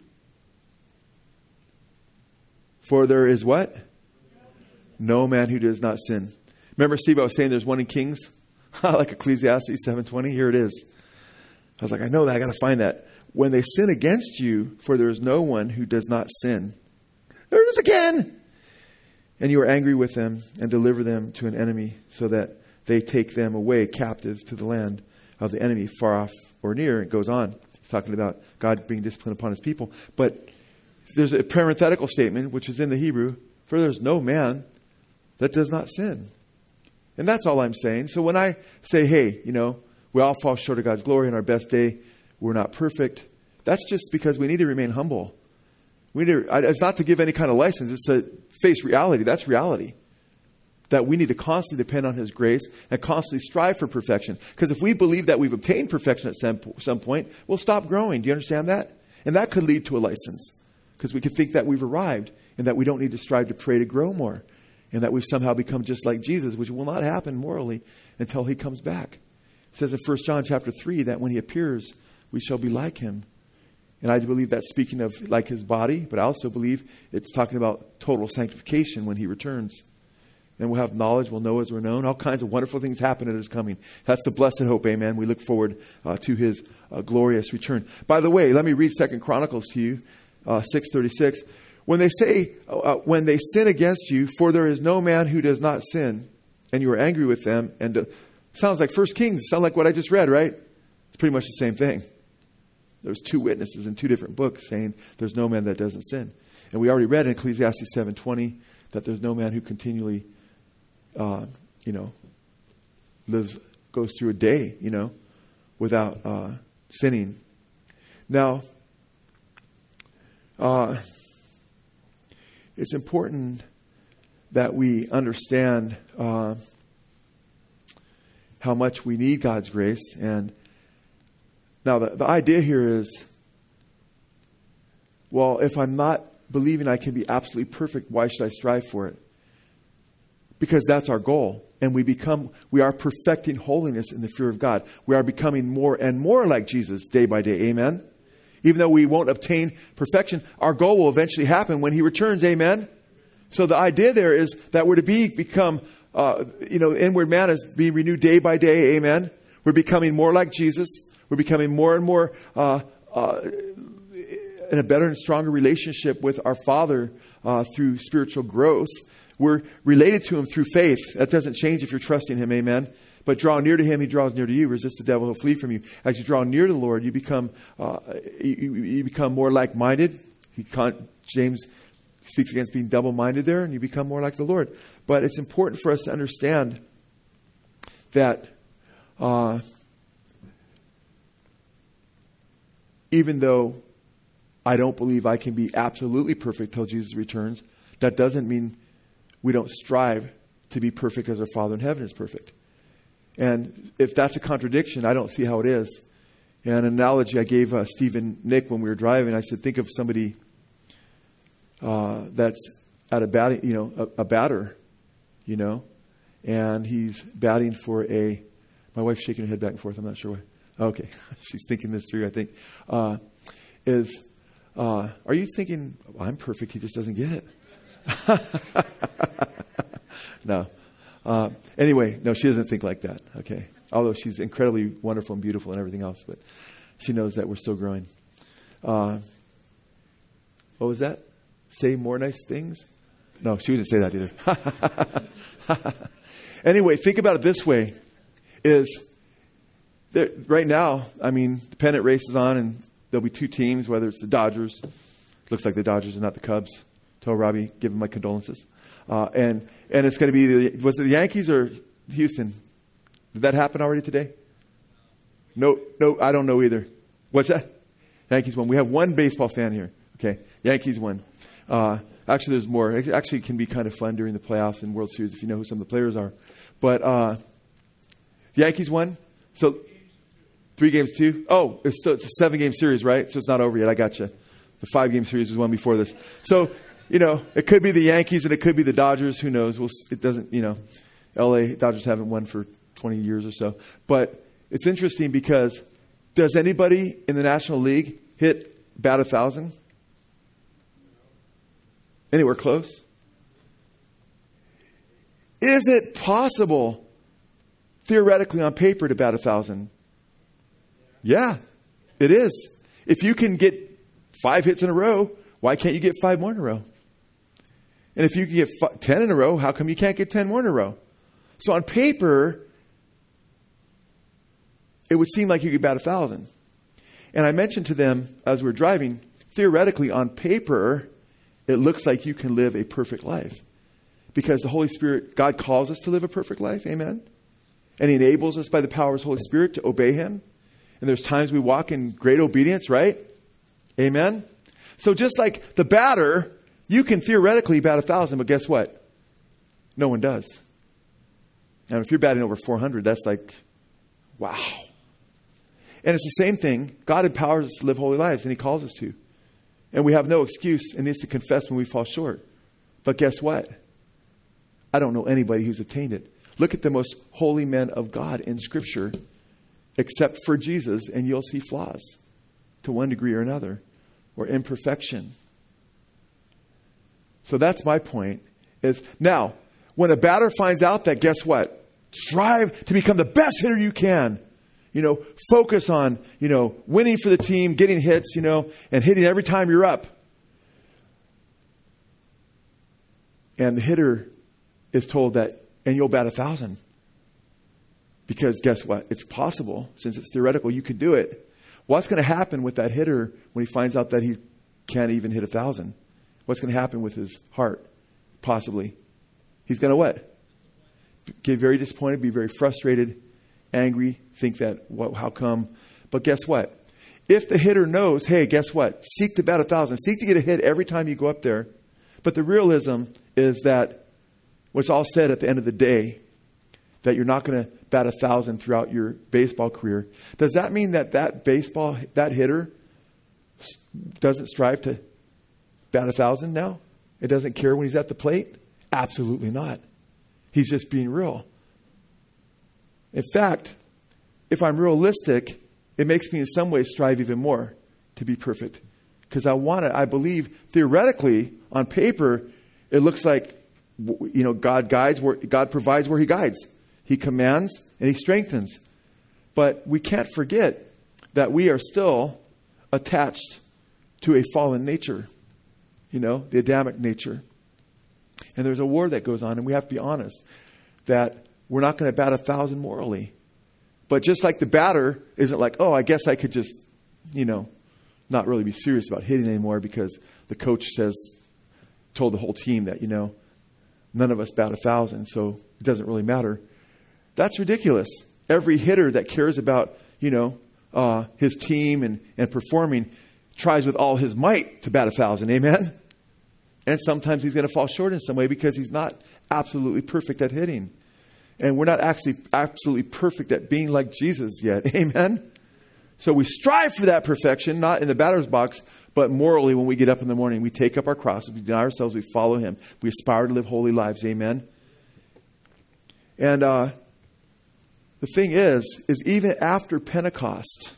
for there is what? "No man who does not sin." Remember, Steve, I was saying there's one in Kings? Like Ecclesiastes seven twenty. Here it is. I was like, I know that. I got to find that. "When they sin against you, for there is no one who does not sin." There it is again. "And you are angry with them and deliver them to an enemy so that they take them away captive to the land of the enemy, far off or near." It goes on. It's talking about God bringing discipline upon his people. But there's a parenthetical statement, which is in the Hebrew, "For there's no man that does not sin." And that's all I'm saying. So when I say, hey, you know, we all fall short of God's glory in our best day, we're not perfect, that's just because we need to remain humble. We need to, it's not to give any kind of license. It's to face reality. That's reality. That we need to constantly depend on his grace and constantly strive for perfection. Because if we believe that we've obtained perfection at some, some point, we'll stop growing. Do you understand that? And that could lead to a license. Because we could think that we've arrived and that we don't need to strive to pray to grow more. And that we've somehow become just like Jesus, which will not happen morally until he comes back. It says in First John chapter three that when he appears, we shall be like him. And I believe that's speaking of like his body, but I also believe it's talking about total sanctification when he returns. And we'll have knowledge, we'll know as we're known. All kinds of wonderful things happen at his coming. That's the blessed hope, amen. We look forward uh, to his uh, glorious return. By the way, let me read Second Chronicles to you, uh, six thirty-six. When they say, uh, when they sin against you, for there is no man who does not sin, and you are angry with them. And uh, sounds like First Kings, sound like what I just read, right? It's pretty much the same thing. There's two witnesses in two different books saying there's no man that doesn't sin. And we already read in Ecclesiastes seven twenty that there's no man who continually, uh, you know, lives, goes through a day, you know, without uh, sinning. Now, uh, it's important that we understand uh, how much we need God's grace. And now the, the idea here is, well, if I'm not believing I can be absolutely perfect, why should I strive for it? Because that's our goal. And we become, we are perfecting holiness in the fear of God. We are becoming more and more like Jesus day by day. Amen. Even though we won't obtain perfection, our goal will eventually happen when he returns. Amen. So the idea there is that we're to be become, uh, you know, inward man is being renewed day by day. Amen. We're becoming more like Jesus. We're becoming more and more uh, uh, in a better and stronger relationship with our Father uh, through spiritual growth. We're related to Him through faith. That doesn't change if you're trusting Him. Amen. But draw near to Him, He draws near to you. Resist the devil, He'll flee from you. As you draw near to the Lord, you become uh, you, you become more like-minded. He con- James speaks against being double-minded there, and you become more like the Lord. But it's important for us to understand that uh, even though I don't believe I can be absolutely perfect till Jesus returns, that doesn't mean we don't strive to be perfect as our Father in heaven is perfect. And if that's a contradiction, I don't see how it is. And an analogy I gave uh, Steve and Nick when we were driving, I said, think of somebody uh, that's at a batting, you know, a, a batter, you know, and he's batting for a, my wife's shaking her head back and forth. I'm not sure why. Okay. She's thinking this through, I think. Uh, is, uh, are you thinking, well, I'm perfect, he just doesn't get it? No. Uh, anyway, no, she doesn't think like that. Okay. Although she's incredibly wonderful and beautiful and everything else, but she knows that we're still growing. Uh, what was that? Say more nice things? No, she wouldn't say that either. Anyway, think about it this way: is there, right now, I mean, the pennant race is on, and there'll be two teams. Whether it's the Dodgers, looks like the Dodgers and not the Cubs. Tell Robbie, give him my condolences. Uh, and and it's going to be the, was it the Yankees or Houston? Did that happen already today? No, no, I don't know either. What's that? Yankees won. We have one baseball fan here. Okay, Yankees won. Uh, actually, there's more. It actually can be kind of fun during the playoffs and World Series if you know who some of the players are. But uh, the Yankees won. So three games to two. Oh, it's still it's a seven game series, right? So it's not over yet. I got you. The five game series was one before this. So. You know, it could be the Yankees and it could be the Dodgers. Who knows? Well, it doesn't, you know, L A Dodgers haven't won for twenty years or so. But it's interesting because does anybody in the National League hit bat a thousand? Anywhere close? Is it possible, theoretically on paper, to bat a thousand? Yeah, it is. If you can get five hits in a row, why can't you get five more in a row? And if you can get f- ten in a row, how come you can't get ten more in a row? So on paper, it would seem like you could bat a thousand. And I mentioned to them as we were driving, theoretically on paper, it looks like you can live a perfect life. Because the Holy Spirit, God calls us to live a perfect life. Amen. And He enables us by the power of His Holy Spirit to obey Him. And there's times we walk in great obedience, right? Amen. So just like the batter, you can theoretically bat a thousand, but guess what? No one does. And if you're batting over four hundred, that's like, wow. And it's the same thing. God empowers us to live holy lives, and He calls us to. And we have no excuse and needs to confess when we fall short. But guess what? I don't know anybody who's obtained it. Look at the most holy men of God in Scripture, except for Jesus, and you'll see flaws to one degree or another. Or imperfection. So that's my point. Is now, when a batter finds out that, guess what? Strive to become the best hitter you can. You know, focus on, you know, winning for the team, getting hits, you know, and hitting every time you're up. And the hitter is told that, and you'll bat a thousand. Because guess what? It's possible, since it's theoretical, you can do it. What's going to happen with that hitter when he finds out that he can't even hit a thousand? What's going to happen with his heart? Possibly. He's going to what? Get very disappointed, be very frustrated, angry, think that, what, how come? But guess what? If the hitter knows, hey, guess what? Seek to bat a thousand. Seek to get a hit every time you go up there. But the realism is that what's all said at the end of the day, that you're not going to bat a thousand throughout your baseball career. Does that mean that that baseball, that hitter doesn't strive to bat a thousand now? It doesn't care when he's at the plate? Absolutely not. He's just being real. In fact, if I'm realistic, it makes me in some ways strive even more to be perfect. Because I want to, I believe theoretically on paper, It looks like, you know, God guides where God provides where he guides. He commands and he strengthens. But we can't forget that we are still attached to a fallen nature, you know, the Adamic nature. And there's a war that goes on, and we have to be honest that we're not going to bat a thousand morally. But just like the batter isn't like, oh, I guess I could just, you know, not really be serious about hitting anymore because the coach says, told the whole team that, you know, none of us bat a thousand, so it doesn't really matter. That's ridiculous. Every hitter that cares about, you know, uh, his team and, and performing tries with all his might to bat a thousand. Amen? And sometimes he's going to fall short in some way because he's not absolutely perfect at hitting. And we're not actually absolutely perfect at being like Jesus yet. Amen? So we strive for that perfection, not in the batter's box, but morally when we get up in the morning. We take up our crosses, we deny ourselves, we follow him. We aspire to live holy lives. Amen? And uh, the thing is, is even after Pentecost,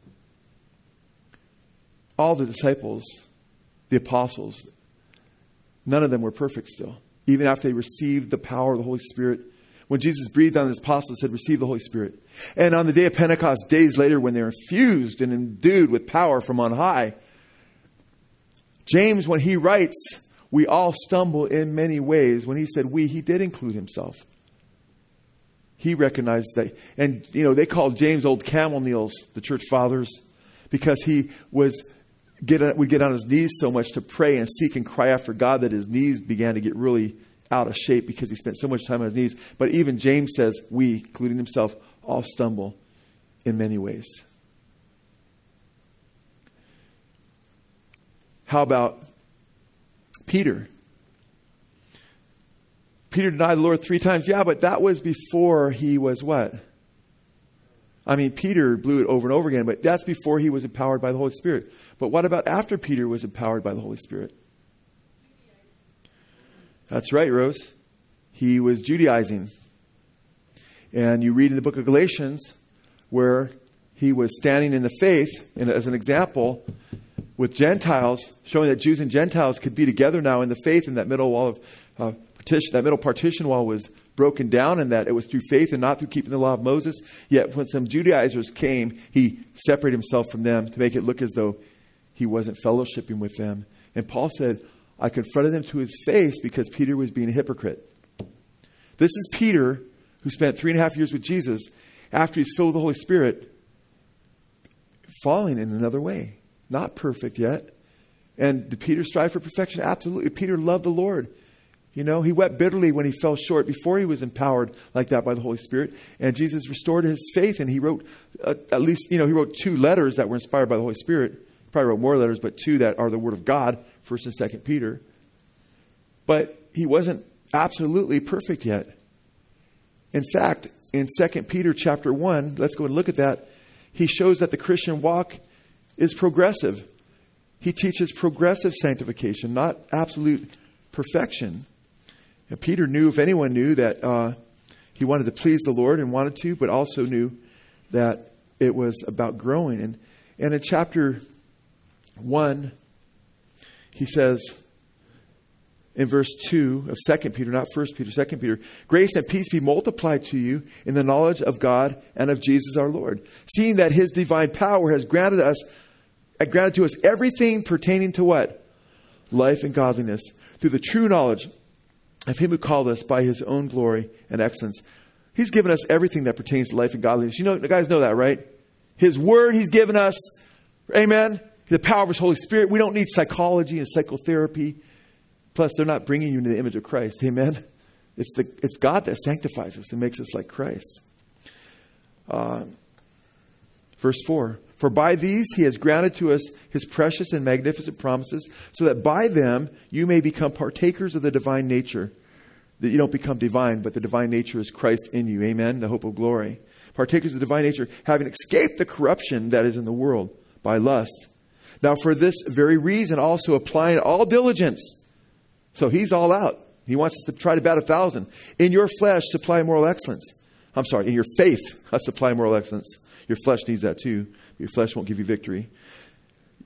all the disciples, the apostles, none of them were perfect still. Even after they received the power of the Holy Spirit. When Jesus breathed on his apostles, he said, receive the Holy Spirit. And on the day of Pentecost, days later, when they're infused and endued with power from on high, James, when he writes, we all stumble in many ways. When he said we, he did include himself. He recognized that. And, you know, they called James old camel kneels, the church fathers, because he was get would get on his knees so much to pray and seek and cry after God that his knees began to get really out of shape because he spent so much time on his knees. But even James says we, including himself, all stumble in many ways. How about Peter? Peter denied the Lord three times. Yeah, but that was before he was what? I mean, Peter blew it over and over again, but that's before he was empowered by the Holy Spirit. But what about after Peter was empowered by the Holy Spirit? That's right, Rose. He was Judaizing. And you read in the book of Galatians where he was standing in the faith, and as an example, with Gentiles, showing that Jews and Gentiles could be together now in the faith, and that middle wall of uh, partition, that middle partition wall was broken down, and that it was through faith and not through keeping the law of Moses. Yet when some Judaizers came, he separated himself from them to make it look as though he wasn't fellowshipping with them. And Paul said, I confronted him to his face because Peter was being a hypocrite. This is Peter, who spent three and a half years with Jesus, after he's filled with the Holy Spirit, falling in another way. Not perfect yet. And did Peter strive for perfection? Absolutely. Peter loved the Lord. You know, he wept bitterly when he fell short before he was empowered like that by the Holy Spirit. And Jesus restored his faith, and he wrote uh, at least, you know, he wrote two letters that were inspired by the Holy Spirit. He probably wrote more letters, but two that are the Word of God, First and Second Peter. But he wasn't absolutely perfect yet. In fact, in Second Peter chapter one, let's go and look at that. He shows that the Christian walk is progressive. He teaches progressive sanctification, not absolute perfection. And Peter knew, if anyone knew, that uh, he wanted to please the Lord and wanted to, but also knew that it was about growing. And, and in chapter one, he says in verse two of Second Peter, not First Peter, Second Peter, grace and peace be multiplied to you in the knowledge of God and of Jesus our Lord, seeing that his divine power has granted us, granted to us everything pertaining to what? Life and godliness, through the true knowledge of him who called us by his own glory and excellence. He's given us everything that pertains to life and godliness. You know, the guys know that, right? His word he's given us. Amen. The power of his Holy Spirit. We don't need psychology and psychotherapy. Plus, they're not bringing you into the image of Christ. Amen. It's the it's God that sanctifies us and makes us like Christ. Uh, verse four. For by these he has granted to us his precious and magnificent promises, so that by them you may become partakers of the divine nature. That you don't become divine, but the divine nature is Christ in you. Amen. The hope of glory. Partakers of the divine nature, having escaped the corruption that is in the world by lust. Now for this very reason also applying all diligence. So he's all out. He wants us to try to bat a thousand. In your flesh, supply moral excellence. I'm sorry, in your faith, supply moral excellence. Your flesh needs that too. Your flesh won't give you victory.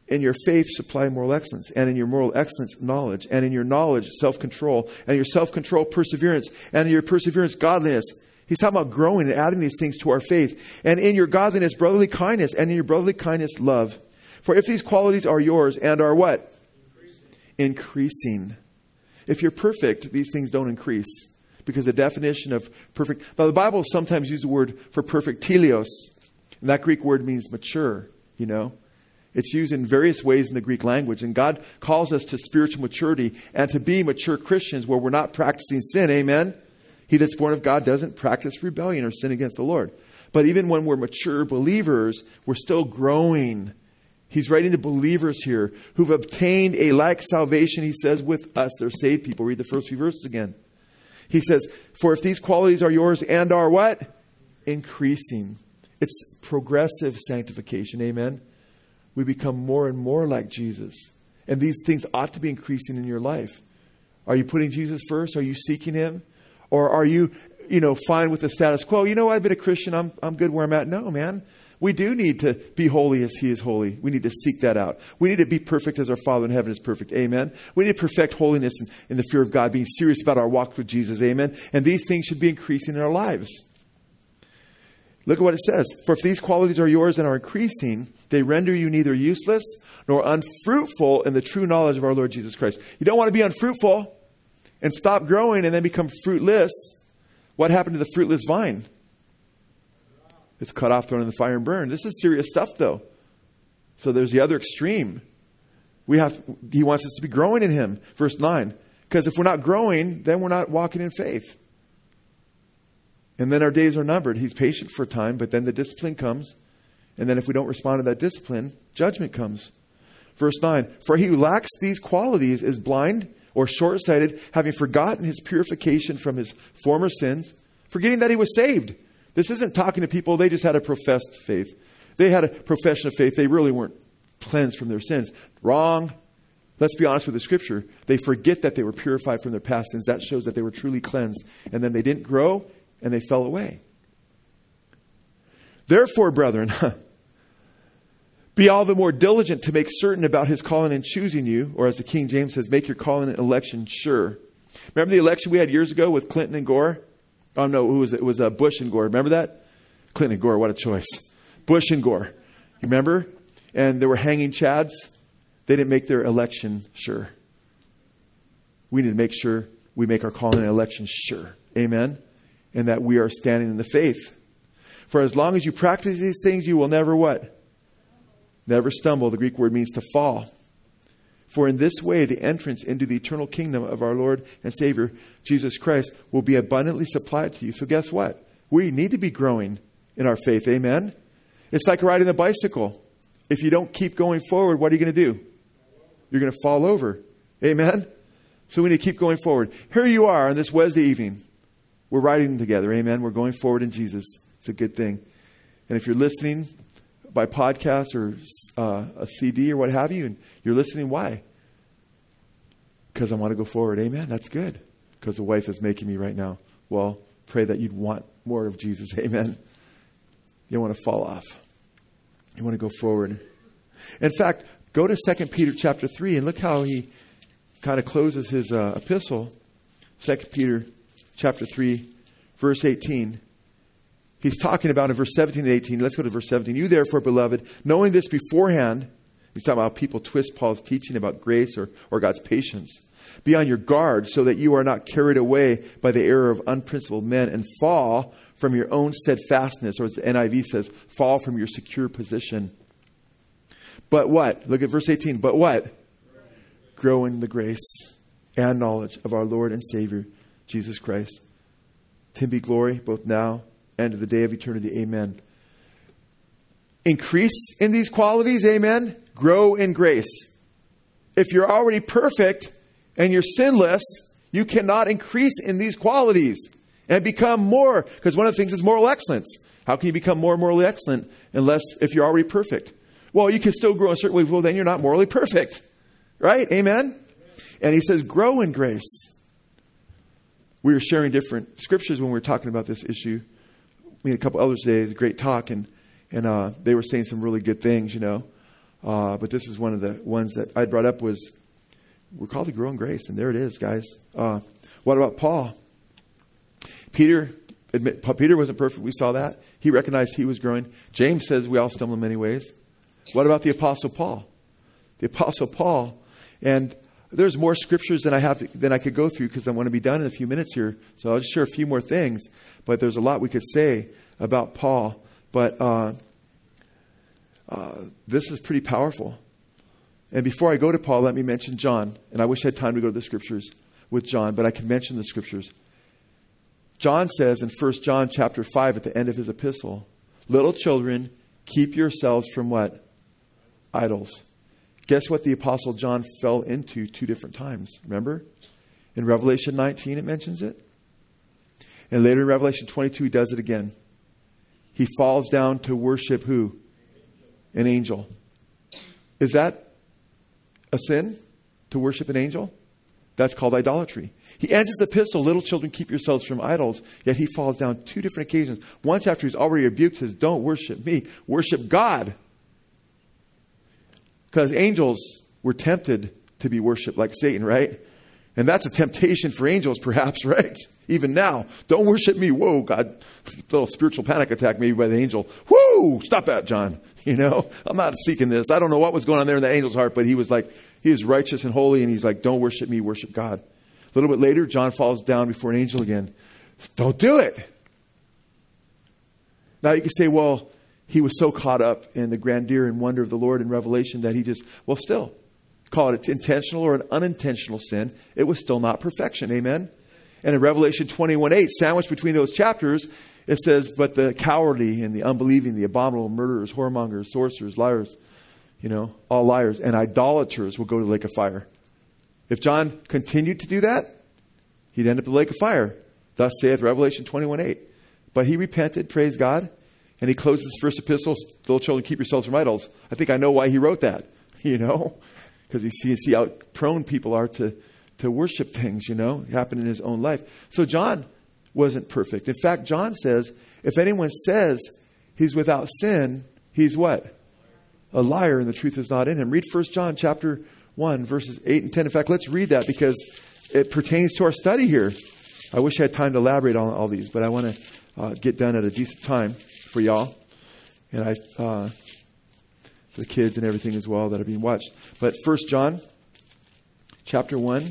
in your faith, supply moral excellence. And in your moral excellence, knowledge. And in your knowledge, self-control. And in your self-control, perseverance. And in your perseverance, godliness. He's talking about growing and adding these things to our faith. And in your godliness, brotherly kindness. And in your brotherly kindness, love. For if these qualities are yours and are what? Increasing. Increasing. If you're perfect, these things don't increase. Because the definition of perfect... Now, the Bible sometimes uses the word for perfect, teleos. And that Greek word means mature, you know. It's used in various ways in the Greek language. And God calls us to spiritual maturity and to be mature Christians where we're not practicing sin. Amen? He that's born of God doesn't practice rebellion or sin against the Lord. But even when we're mature believers, we're still growing. He's writing to believers here who've obtained a like salvation, he says, with us. They're saved people. Read the first few verses again. He says, for if these qualities are yours and are what? Increasing. It's progressive sanctification. Amen? We become more and more like Jesus. And these things ought to be increasing in your life. Are you putting Jesus first? Are you seeking him? Or are you, you know, fine with the status quo? You know, I've been a Christian. I'm, I'm good where I'm at. No, man. We do need to be holy as he is holy. We need to seek that out. We need to be perfect as our Father in heaven is perfect. Amen. We need to perfect holiness in, in the fear of God, being serious about our walk with Jesus. Amen. And these things should be increasing in our lives. Look at what it says. For if these qualities are yours and are increasing, they render you neither useless nor unfruitful in the true knowledge of our Lord Jesus Christ. You don't want to be unfruitful and stop growing and then become fruitless. What happened to the fruitless vine? It's cut off, thrown in the fire and burned. This is serious stuff, though. So there's the other extreme. We have. To, he wants us to be growing in him. Verse nine. Because if we're not growing, then we're not walking in faith. And then our days are numbered. He's patient for a time, but then the discipline comes. And then if we don't respond to that discipline, judgment comes. Verse nine. For he who lacks these qualities is blind or short-sighted, having forgotten his purification from his former sins, forgetting that he was saved. This isn't talking to people, they just had a professed faith. They had a profession of faith. They really weren't cleansed from their sins. Wrong. Let's be honest with the scripture. They forget that they were purified from their past sins. That shows that they were truly cleansed. And then they didn't grow and they fell away. Therefore, brethren, be all the more diligent to make certain about his calling and choosing you. Or as the King James says, make your calling and election sure. Remember the election we had years ago with Clinton and Gore? Oh, no, who was it? It was uh, Bush and Gore. Remember that? Clinton and Gore, what a choice. Bush and Gore. You remember? And there were hanging chads. They didn't make their election sure. We need to make sure we make our calling and election sure. Amen? And that we are standing in the faith. For as long as you practice these things, you will never what? Never stumble. The Greek word means to fall. For in this way, the entrance into the eternal kingdom of our Lord and Savior, Jesus Christ, will be abundantly supplied to you. So guess what? We need to be growing in our faith. Amen? It's like riding a bicycle. If you don't keep going forward, what are you going to do? You're going to fall over. Amen? So we need to keep going forward. Here you are on this Wednesday evening. We're riding together. Amen? We're going forward in Jesus. It's a good thing. And if you're listening by podcast or uh, a C D or what have you, and you're listening, why? Because I want to go forward. Amen. That's good. Because the wife is making me right now. Well, pray that you'd want more of Jesus. Amen. You don't want to fall off. You want to go forward. In fact, go to Second Peter chapter three and look how he kind of closes his uh, epistle. Second Peter chapter three, verse eighteen. He's talking about in verse seventeen and eighteen. Let's go to verse seventeen. You therefore, beloved, knowing this beforehand. He's talking about how people twist Paul's teaching about grace or, or God's patience. Be on your guard so that you are not carried away by the error of unprincipled men and fall from your own steadfastness. Or as the N I V says, fall from your secure position. But what? Look at verse eighteen. But what? Grow in the grace and knowledge of our Lord and Savior, Jesus Christ. To him be glory both now and to the day of eternity. Amen. Increase in these qualities. Amen. Grow in grace. If you're already perfect and you're sinless, you cannot increase in these qualities and become more. Because one of the things is moral excellence. How can you become more morally excellent unless if you're already perfect? Well, you can still grow in certain ways. Well, then you're not morally perfect. Right? Amen. And he says, grow in grace. We were sharing different scriptures when we were talking about this issue. We had a couple others today. It was a great talk, and and uh, they were saying some really good things, you know. Uh, but this is one of the ones that I brought up was, we're called to grow in grace. And there it is, guys. Uh, what about Paul? Peter, admit, Peter wasn't perfect. We saw that. He recognized he was growing. James says we all stumble in many ways. What about the Apostle Paul? The Apostle Paul, and there's more scriptures than I have to, than I could go through because I want to be done in a few minutes here. So I'll just share a few more things. But there's a lot we could say about Paul. But uh, uh, this is pretty powerful. And before I go to Paul, let me mention John. And I wish I had time to go to the scriptures with John, but I can mention the scriptures. John says in First John chapter five at the end of his epistle, little children, keep yourselves from what? Idols. Guess what the Apostle John fell into two different times? Remember? In Revelation nineteen, it mentions it. And later in Revelation twenty-two, he does it again. He falls down to worship who? An angel. Is that a sin to worship an angel? That's called idolatry. He ends his epistle, little children, keep yourselves from idols. Yet he falls down two different occasions. Once after he's already rebuked, says, don't worship me, worship God. Because angels were tempted to be worshipped like Satan, right? And that's a temptation for angels, perhaps, right? Even now, don't worship me. Whoa, God, little spiritual panic attack maybe by the angel. Whoa, stop that, John. You know, I'm not seeking this. I don't know what was going on there in the angel's heart, but he was like, he is righteous and holy. And he's like, don't worship me, worship God. A little bit later, John falls down before an angel again. Don't do it. Now you can say, well, he was so caught up in the grandeur and wonder of the Lord in Revelation that he just, well, still, call it intentional or an unintentional sin. It was still not perfection. Amen. And in Revelation twenty-one eight, sandwiched between those chapters, it says, but the cowardly and the unbelieving, the abominable, murderers, whoremongers, sorcerers, liars, you know, all liars and idolaters will go to the lake of fire. If John continued to do that, he'd end up in the lake of fire. Thus saith Revelation twenty-one eight. But he repented, praise God. And he closed his first epistle, little children, keep yourselves from idols. I think I know why he wrote that, you know, because he sees see how prone people are to, to worship things, you know, happen in his own life. So John wasn't perfect. In fact, John says, if anyone says he's without sin, he's what? A liar, and the truth is not in him. Read First John chapter one, verses eight and ten. In fact, let's read that because it pertains to our study here. I wish I had time to elaborate on all these, but I want to uh, get done at a decent time for y'all, and I, uh, for the kids and everything as well that are being watched. But First John, chapter one,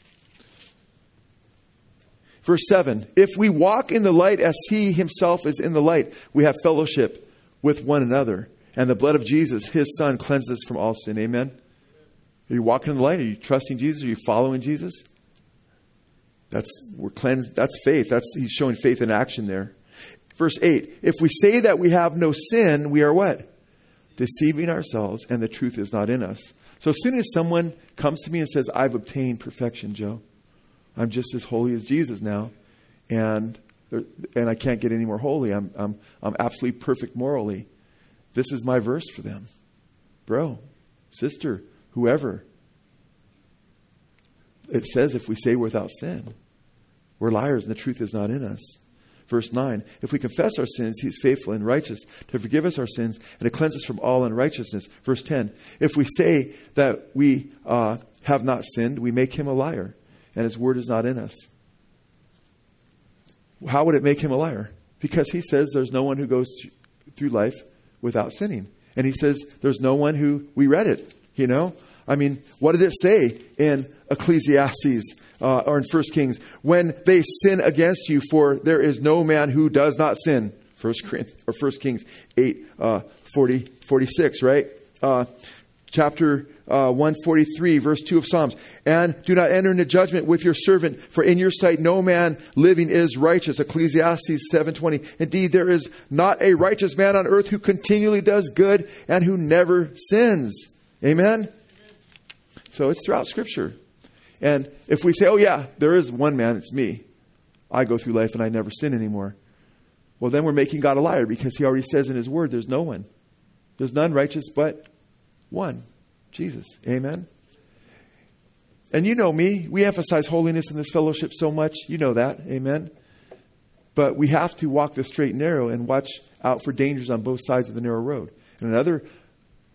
verse seven. If we walk in the light as he himself is in the light, we have fellowship with one another. And the blood of Jesus, his son, cleanses us from all sin. Amen? Are you walking in the light? Are you trusting Jesus? Are you following Jesus? That's, we're cleansed. That's faith. That's, he's showing faith in action there. Verse eight, if we say that we have no sin, we are what? Deceiving ourselves, and the truth is not in us. So as soon as someone comes to me and says, I've obtained perfection, Joe, I'm just as holy as Jesus now, and and I can't get any more holy. I'm I'm I'm absolutely perfect morally. This is my verse for them. Bro, sister, whoever. It says if we say we're without sin, we're liars and the truth is not in us. Verse nine, if we confess our sins, he's faithful and righteous to forgive us our sins and to cleanse us from all unrighteousness. Verse ten, if we say that we uh, have not sinned, we make him a liar and his word is not in us. How would it make him a liar? Because he says there's no one who goes through life without sinning. And he says there's no one who, we read it, you know. I mean, what does it say in Ecclesiastes uh, or in First Kings? When they sin against you, for there is no man who does not sin. First Corinthians, or First Kings eight, uh, forty, forty-six, right? Uh, chapter uh, one forty-three, verse two of Psalms. And do not enter into judgment with your servant, for in your sight no man living is righteous. Ecclesiastes seven twenty. Indeed, there is not a righteous man on earth who continually does good and who never sins. Amen? So it's throughout Scripture. And if we say, oh yeah, there is one man, it's me. I go through life and I never sin anymore. Well, then we're making God a liar because he already says in his word, there's no one. There's none righteous but one, Jesus. Amen. And you know me, we emphasize holiness in this fellowship so much. You know that. Amen. But we have to walk the straight and narrow and watch out for dangers on both sides of the narrow road. And another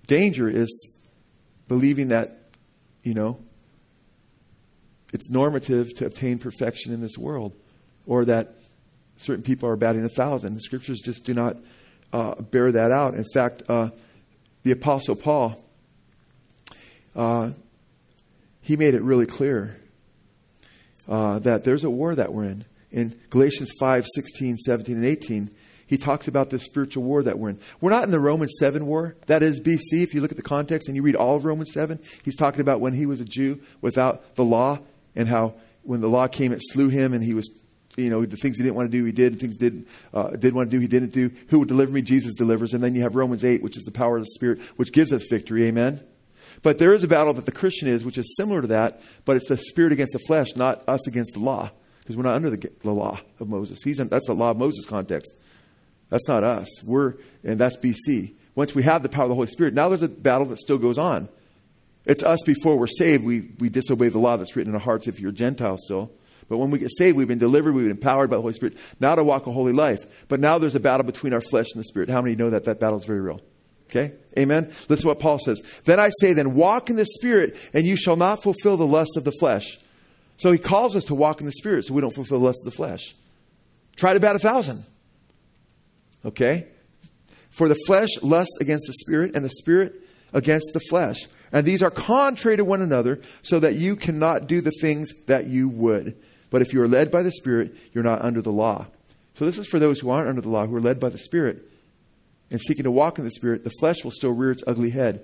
danger is believing that, you know, it's normative to obtain perfection in this world, or that certain people are batting a thousand. The scriptures just do not uh, bear that out. In fact, uh, the Apostle Paul, uh, he made it really clear uh, that there's a war that we're in. In Galatians five, sixteen, seventeen, and eighteen, he talks about this spiritual war that we're in. We're not in the Romans seven war. That is B C. If you look at the context and you read all of Romans seven, he's talking about when he was a Jew without the law, and how when the law came, it slew him, and he was, you know, the things he didn't want to do, he did. The things he didn't, uh, did want to do, he didn't do. Who would deliver me? Jesus delivers. And then you have Romans eight, which is the power of the Spirit, which gives us victory. Amen? But there is a battle that the Christian is, which is similar to that, but it's the spirit against the flesh, not us against the law. Because we're not under the, the law of Moses. He's in, that's the law of Moses context. That's not us. We're, and that's B C. Once we have the power of the Holy Spirit, now there's a battle that still goes on. It's us before we're saved. We, we disobey the law that's written in our hearts if you're a Gentile still. But when we get saved, we've been delivered, we've been empowered by the Holy Spirit now to walk a holy life. But now there's a battle between our flesh and the Spirit. How many know that that battle is very real? Okay? Amen? Listen to what Paul says. Then I say, then walk in the Spirit, and you shall not fulfill the lust of the flesh. So he calls us to walk in the Spirit so we don't fulfill the lust of the flesh. Try to bat a thousand. Okay? For the flesh lusts against the Spirit, and the Spirit against the flesh. And these are contrary to one another, so that you cannot do the things that you would. But if you are led by the Spirit, you're not under the law. So this is for those who aren't under the law, who are led by the Spirit. And seeking to walk in the Spirit, the flesh will still rear its ugly head.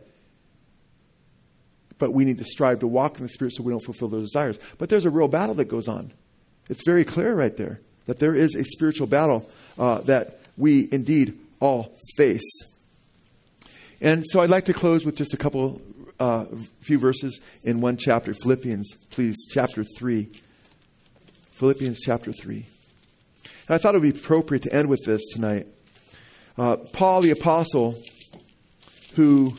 But we need to strive to walk in the Spirit so we don't fulfill those desires. But there's a real battle that goes on. It's very clear right there that there is a spiritual battle uh, that we indeed all face. And so I'd like to close with just a couple, uh, few verses in one chapter. Philippians, please, chapter three. Philippians chapter three. And I thought it would be appropriate to end with this tonight. Uh, Paul the Apostle, who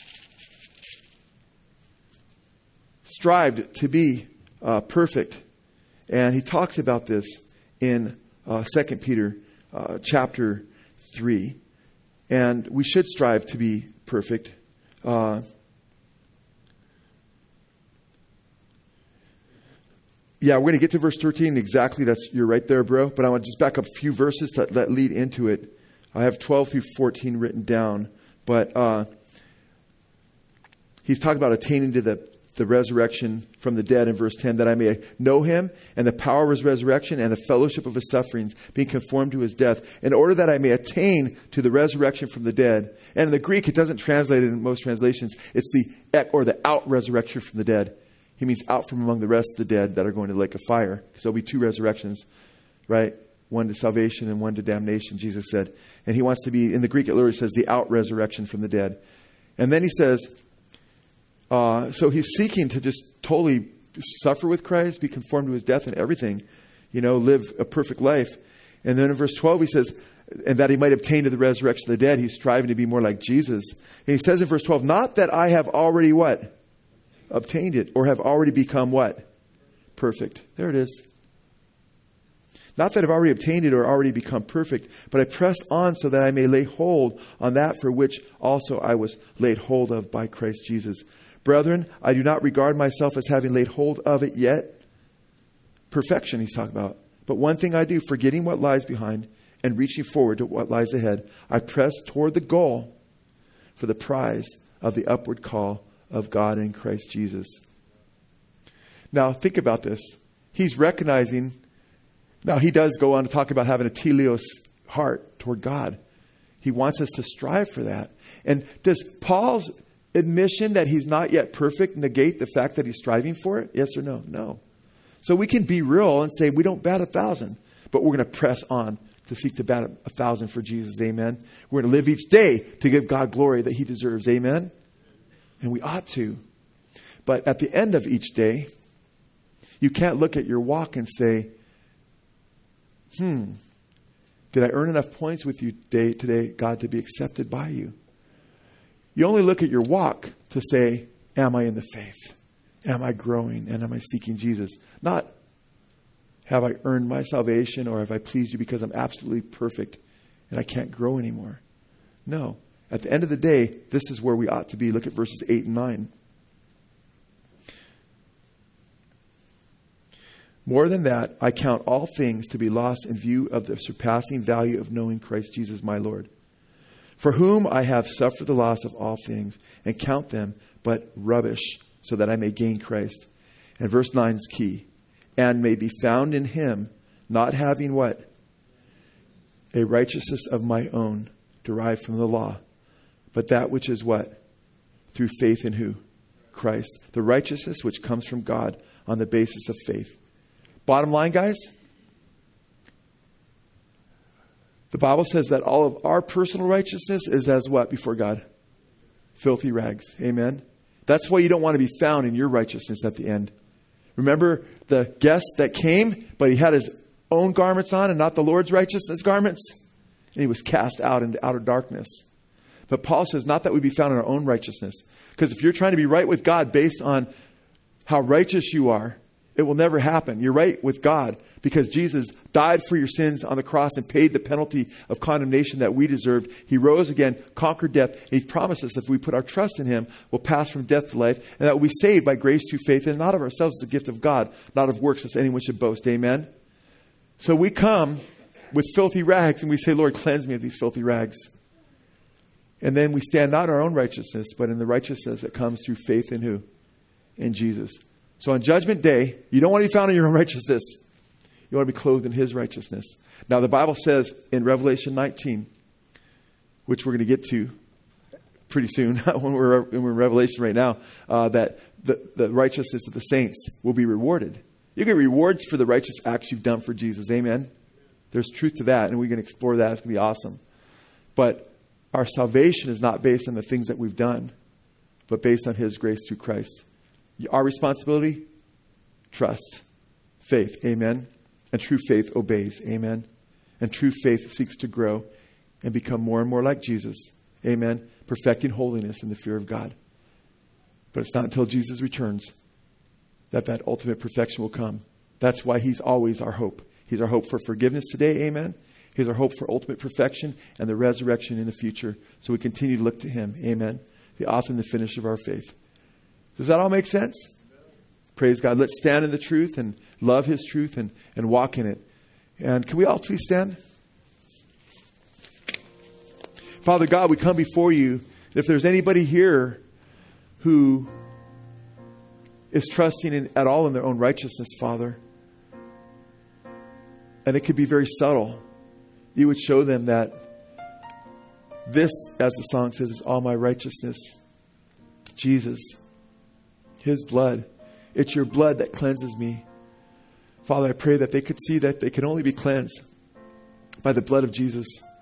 strived to be uh, perfect. And he talks about this in uh, Second Peter uh, chapter three. And we should strive to be perfect. Uh, yeah, we're going to get to verse thirteen. Exactly, that's you're right there, bro. But I want to just back up a few verses that, that lead into it. I have twelve through fourteen written down. But uh, he's talking about attaining to the the resurrection from the dead in verse ten, that I may know him and the power of his resurrection and the fellowship of his sufferings, being conformed to his death, in order that I may attain to the resurrection from the dead. And in the Greek, it doesn't translate it in most translations. It's the ek, or the out resurrection from the dead. He means out from among the rest of the dead that are going to the lake of fire. Because there'll be two resurrections, right? One to salvation and one to damnation, Jesus said. And he wants to be, in the Greek, it literally says the out resurrection from the dead. And then he says, Uh, so he's seeking to just totally suffer with Christ, be conformed to his death and everything, you know, live a perfect life. And then in verse twelve, he says, and that he might obtain to the resurrection of the dead. He's striving to be more like Jesus. And he says in verse twelve, not that I have already what? Obtained it, or have already become what? Perfect. There it is. Not that I've already obtained it or already become perfect, but I press on so that I may lay hold on that for which also I was laid hold of by Christ Jesus. Brethren, I do not regard myself as having laid hold of it yet. Perfection, he's talking about. But one thing I do, forgetting what lies behind and reaching forward to what lies ahead, I press toward the goal for the prize of the upward call of God in Christ Jesus. Now, think about this. He's recognizing, now he does go on to talk about having a teleos heart toward God. He wants us to strive for that. And does Paul's admission that he's not yet perfect negate the fact that he's striving for it? Yes or no? No. So we can be real and say we don't bat a thousand, but we're going to press on to seek to bat a thousand for Jesus. Amen. We're going to live each day to give God glory that he deserves. Amen. And we ought to. But at the end of each day, you can't look at your walk and say, hmm, did I earn enough points with you today, today, God, to be accepted by you? You only look at your walk to say, am I in the faith? Am I growing? And am I seeking Jesus? Not, have I earned my salvation or have I pleased you because I'm absolutely perfect and I can't grow anymore? No. At the end of the day, this is where we ought to be. Look at verses eight and nine. More than that, I count all things to be lost in view of the surpassing value of knowing Christ Jesus my Lord, for whom I have suffered the loss of all things, and count them but rubbish, so that I may gain Christ. And verse nine is key. And may be found in him, not having what? A righteousness of my own, derived from the law, but that which is what? Through faith in who? Christ. The righteousness which comes from God on the basis of faith. Bottom line, guys, the Bible says that all of our personal righteousness is as what before God? Filthy rags. Amen. That's why you don't want to be found in your righteousness at the end. Remember the guest that came, but he had his own garments on and not the Lord's righteousness garments? And he was cast out into outer darkness. But Paul says not that we be found in our own righteousness. Because if you're trying to be right with God based on how righteous you are, it will never happen. You're right with God because Jesus died for your sins on the cross and paid the penalty of condemnation that we deserved. He rose again, conquered death. And he promised us if we put our trust in him, we'll pass from death to life. And that we'll be saved by grace through faith and not of ourselves as a gift of God, not of works as anyone should boast. Amen. So we come with filthy rags and we say, Lord, cleanse me of these filthy rags. And then we stand not in our own righteousness, but in the righteousness that comes through faith in who? In Jesus. So on Judgment Day, you don't want to be found in your own righteousness. You want to be clothed in his righteousness. Now the Bible says in Revelation nineteen, which we're going to get to pretty soon when we're, when we're in Revelation right now, uh, that the, the righteousness of the saints will be rewarded. You get rewards for the righteous acts you've done for Jesus. Amen. There's truth to that, and we're going to explore that. It's going to be awesome. But our salvation is not based on the things that we've done, but based on his grace through Christ. Our responsibility, trust, faith, amen. And true faith obeys, amen. And true faith seeks to grow and become more and more like Jesus, amen. Perfecting holiness in the fear of God. But it's not until Jesus returns that that ultimate perfection will come. That's why he's always our hope. He's our hope for forgiveness today, amen. He's our hope for ultimate perfection and the resurrection in the future. So we continue to look to him, amen. The author and the finisher of our faith. Does that all make sense? Praise God. Let's stand in the truth and love his truth and, and walk in it. And can we all please stand? Father God, we come before you. If there's anybody here who is trusting in, at all in their own righteousness, Father, and it could be very subtle, you would show them that this, as the song says, is all my righteousness. Jesus. His blood. It's your blood that cleanses me. Father, I pray that they could see that they can only be cleansed by the blood of Jesus.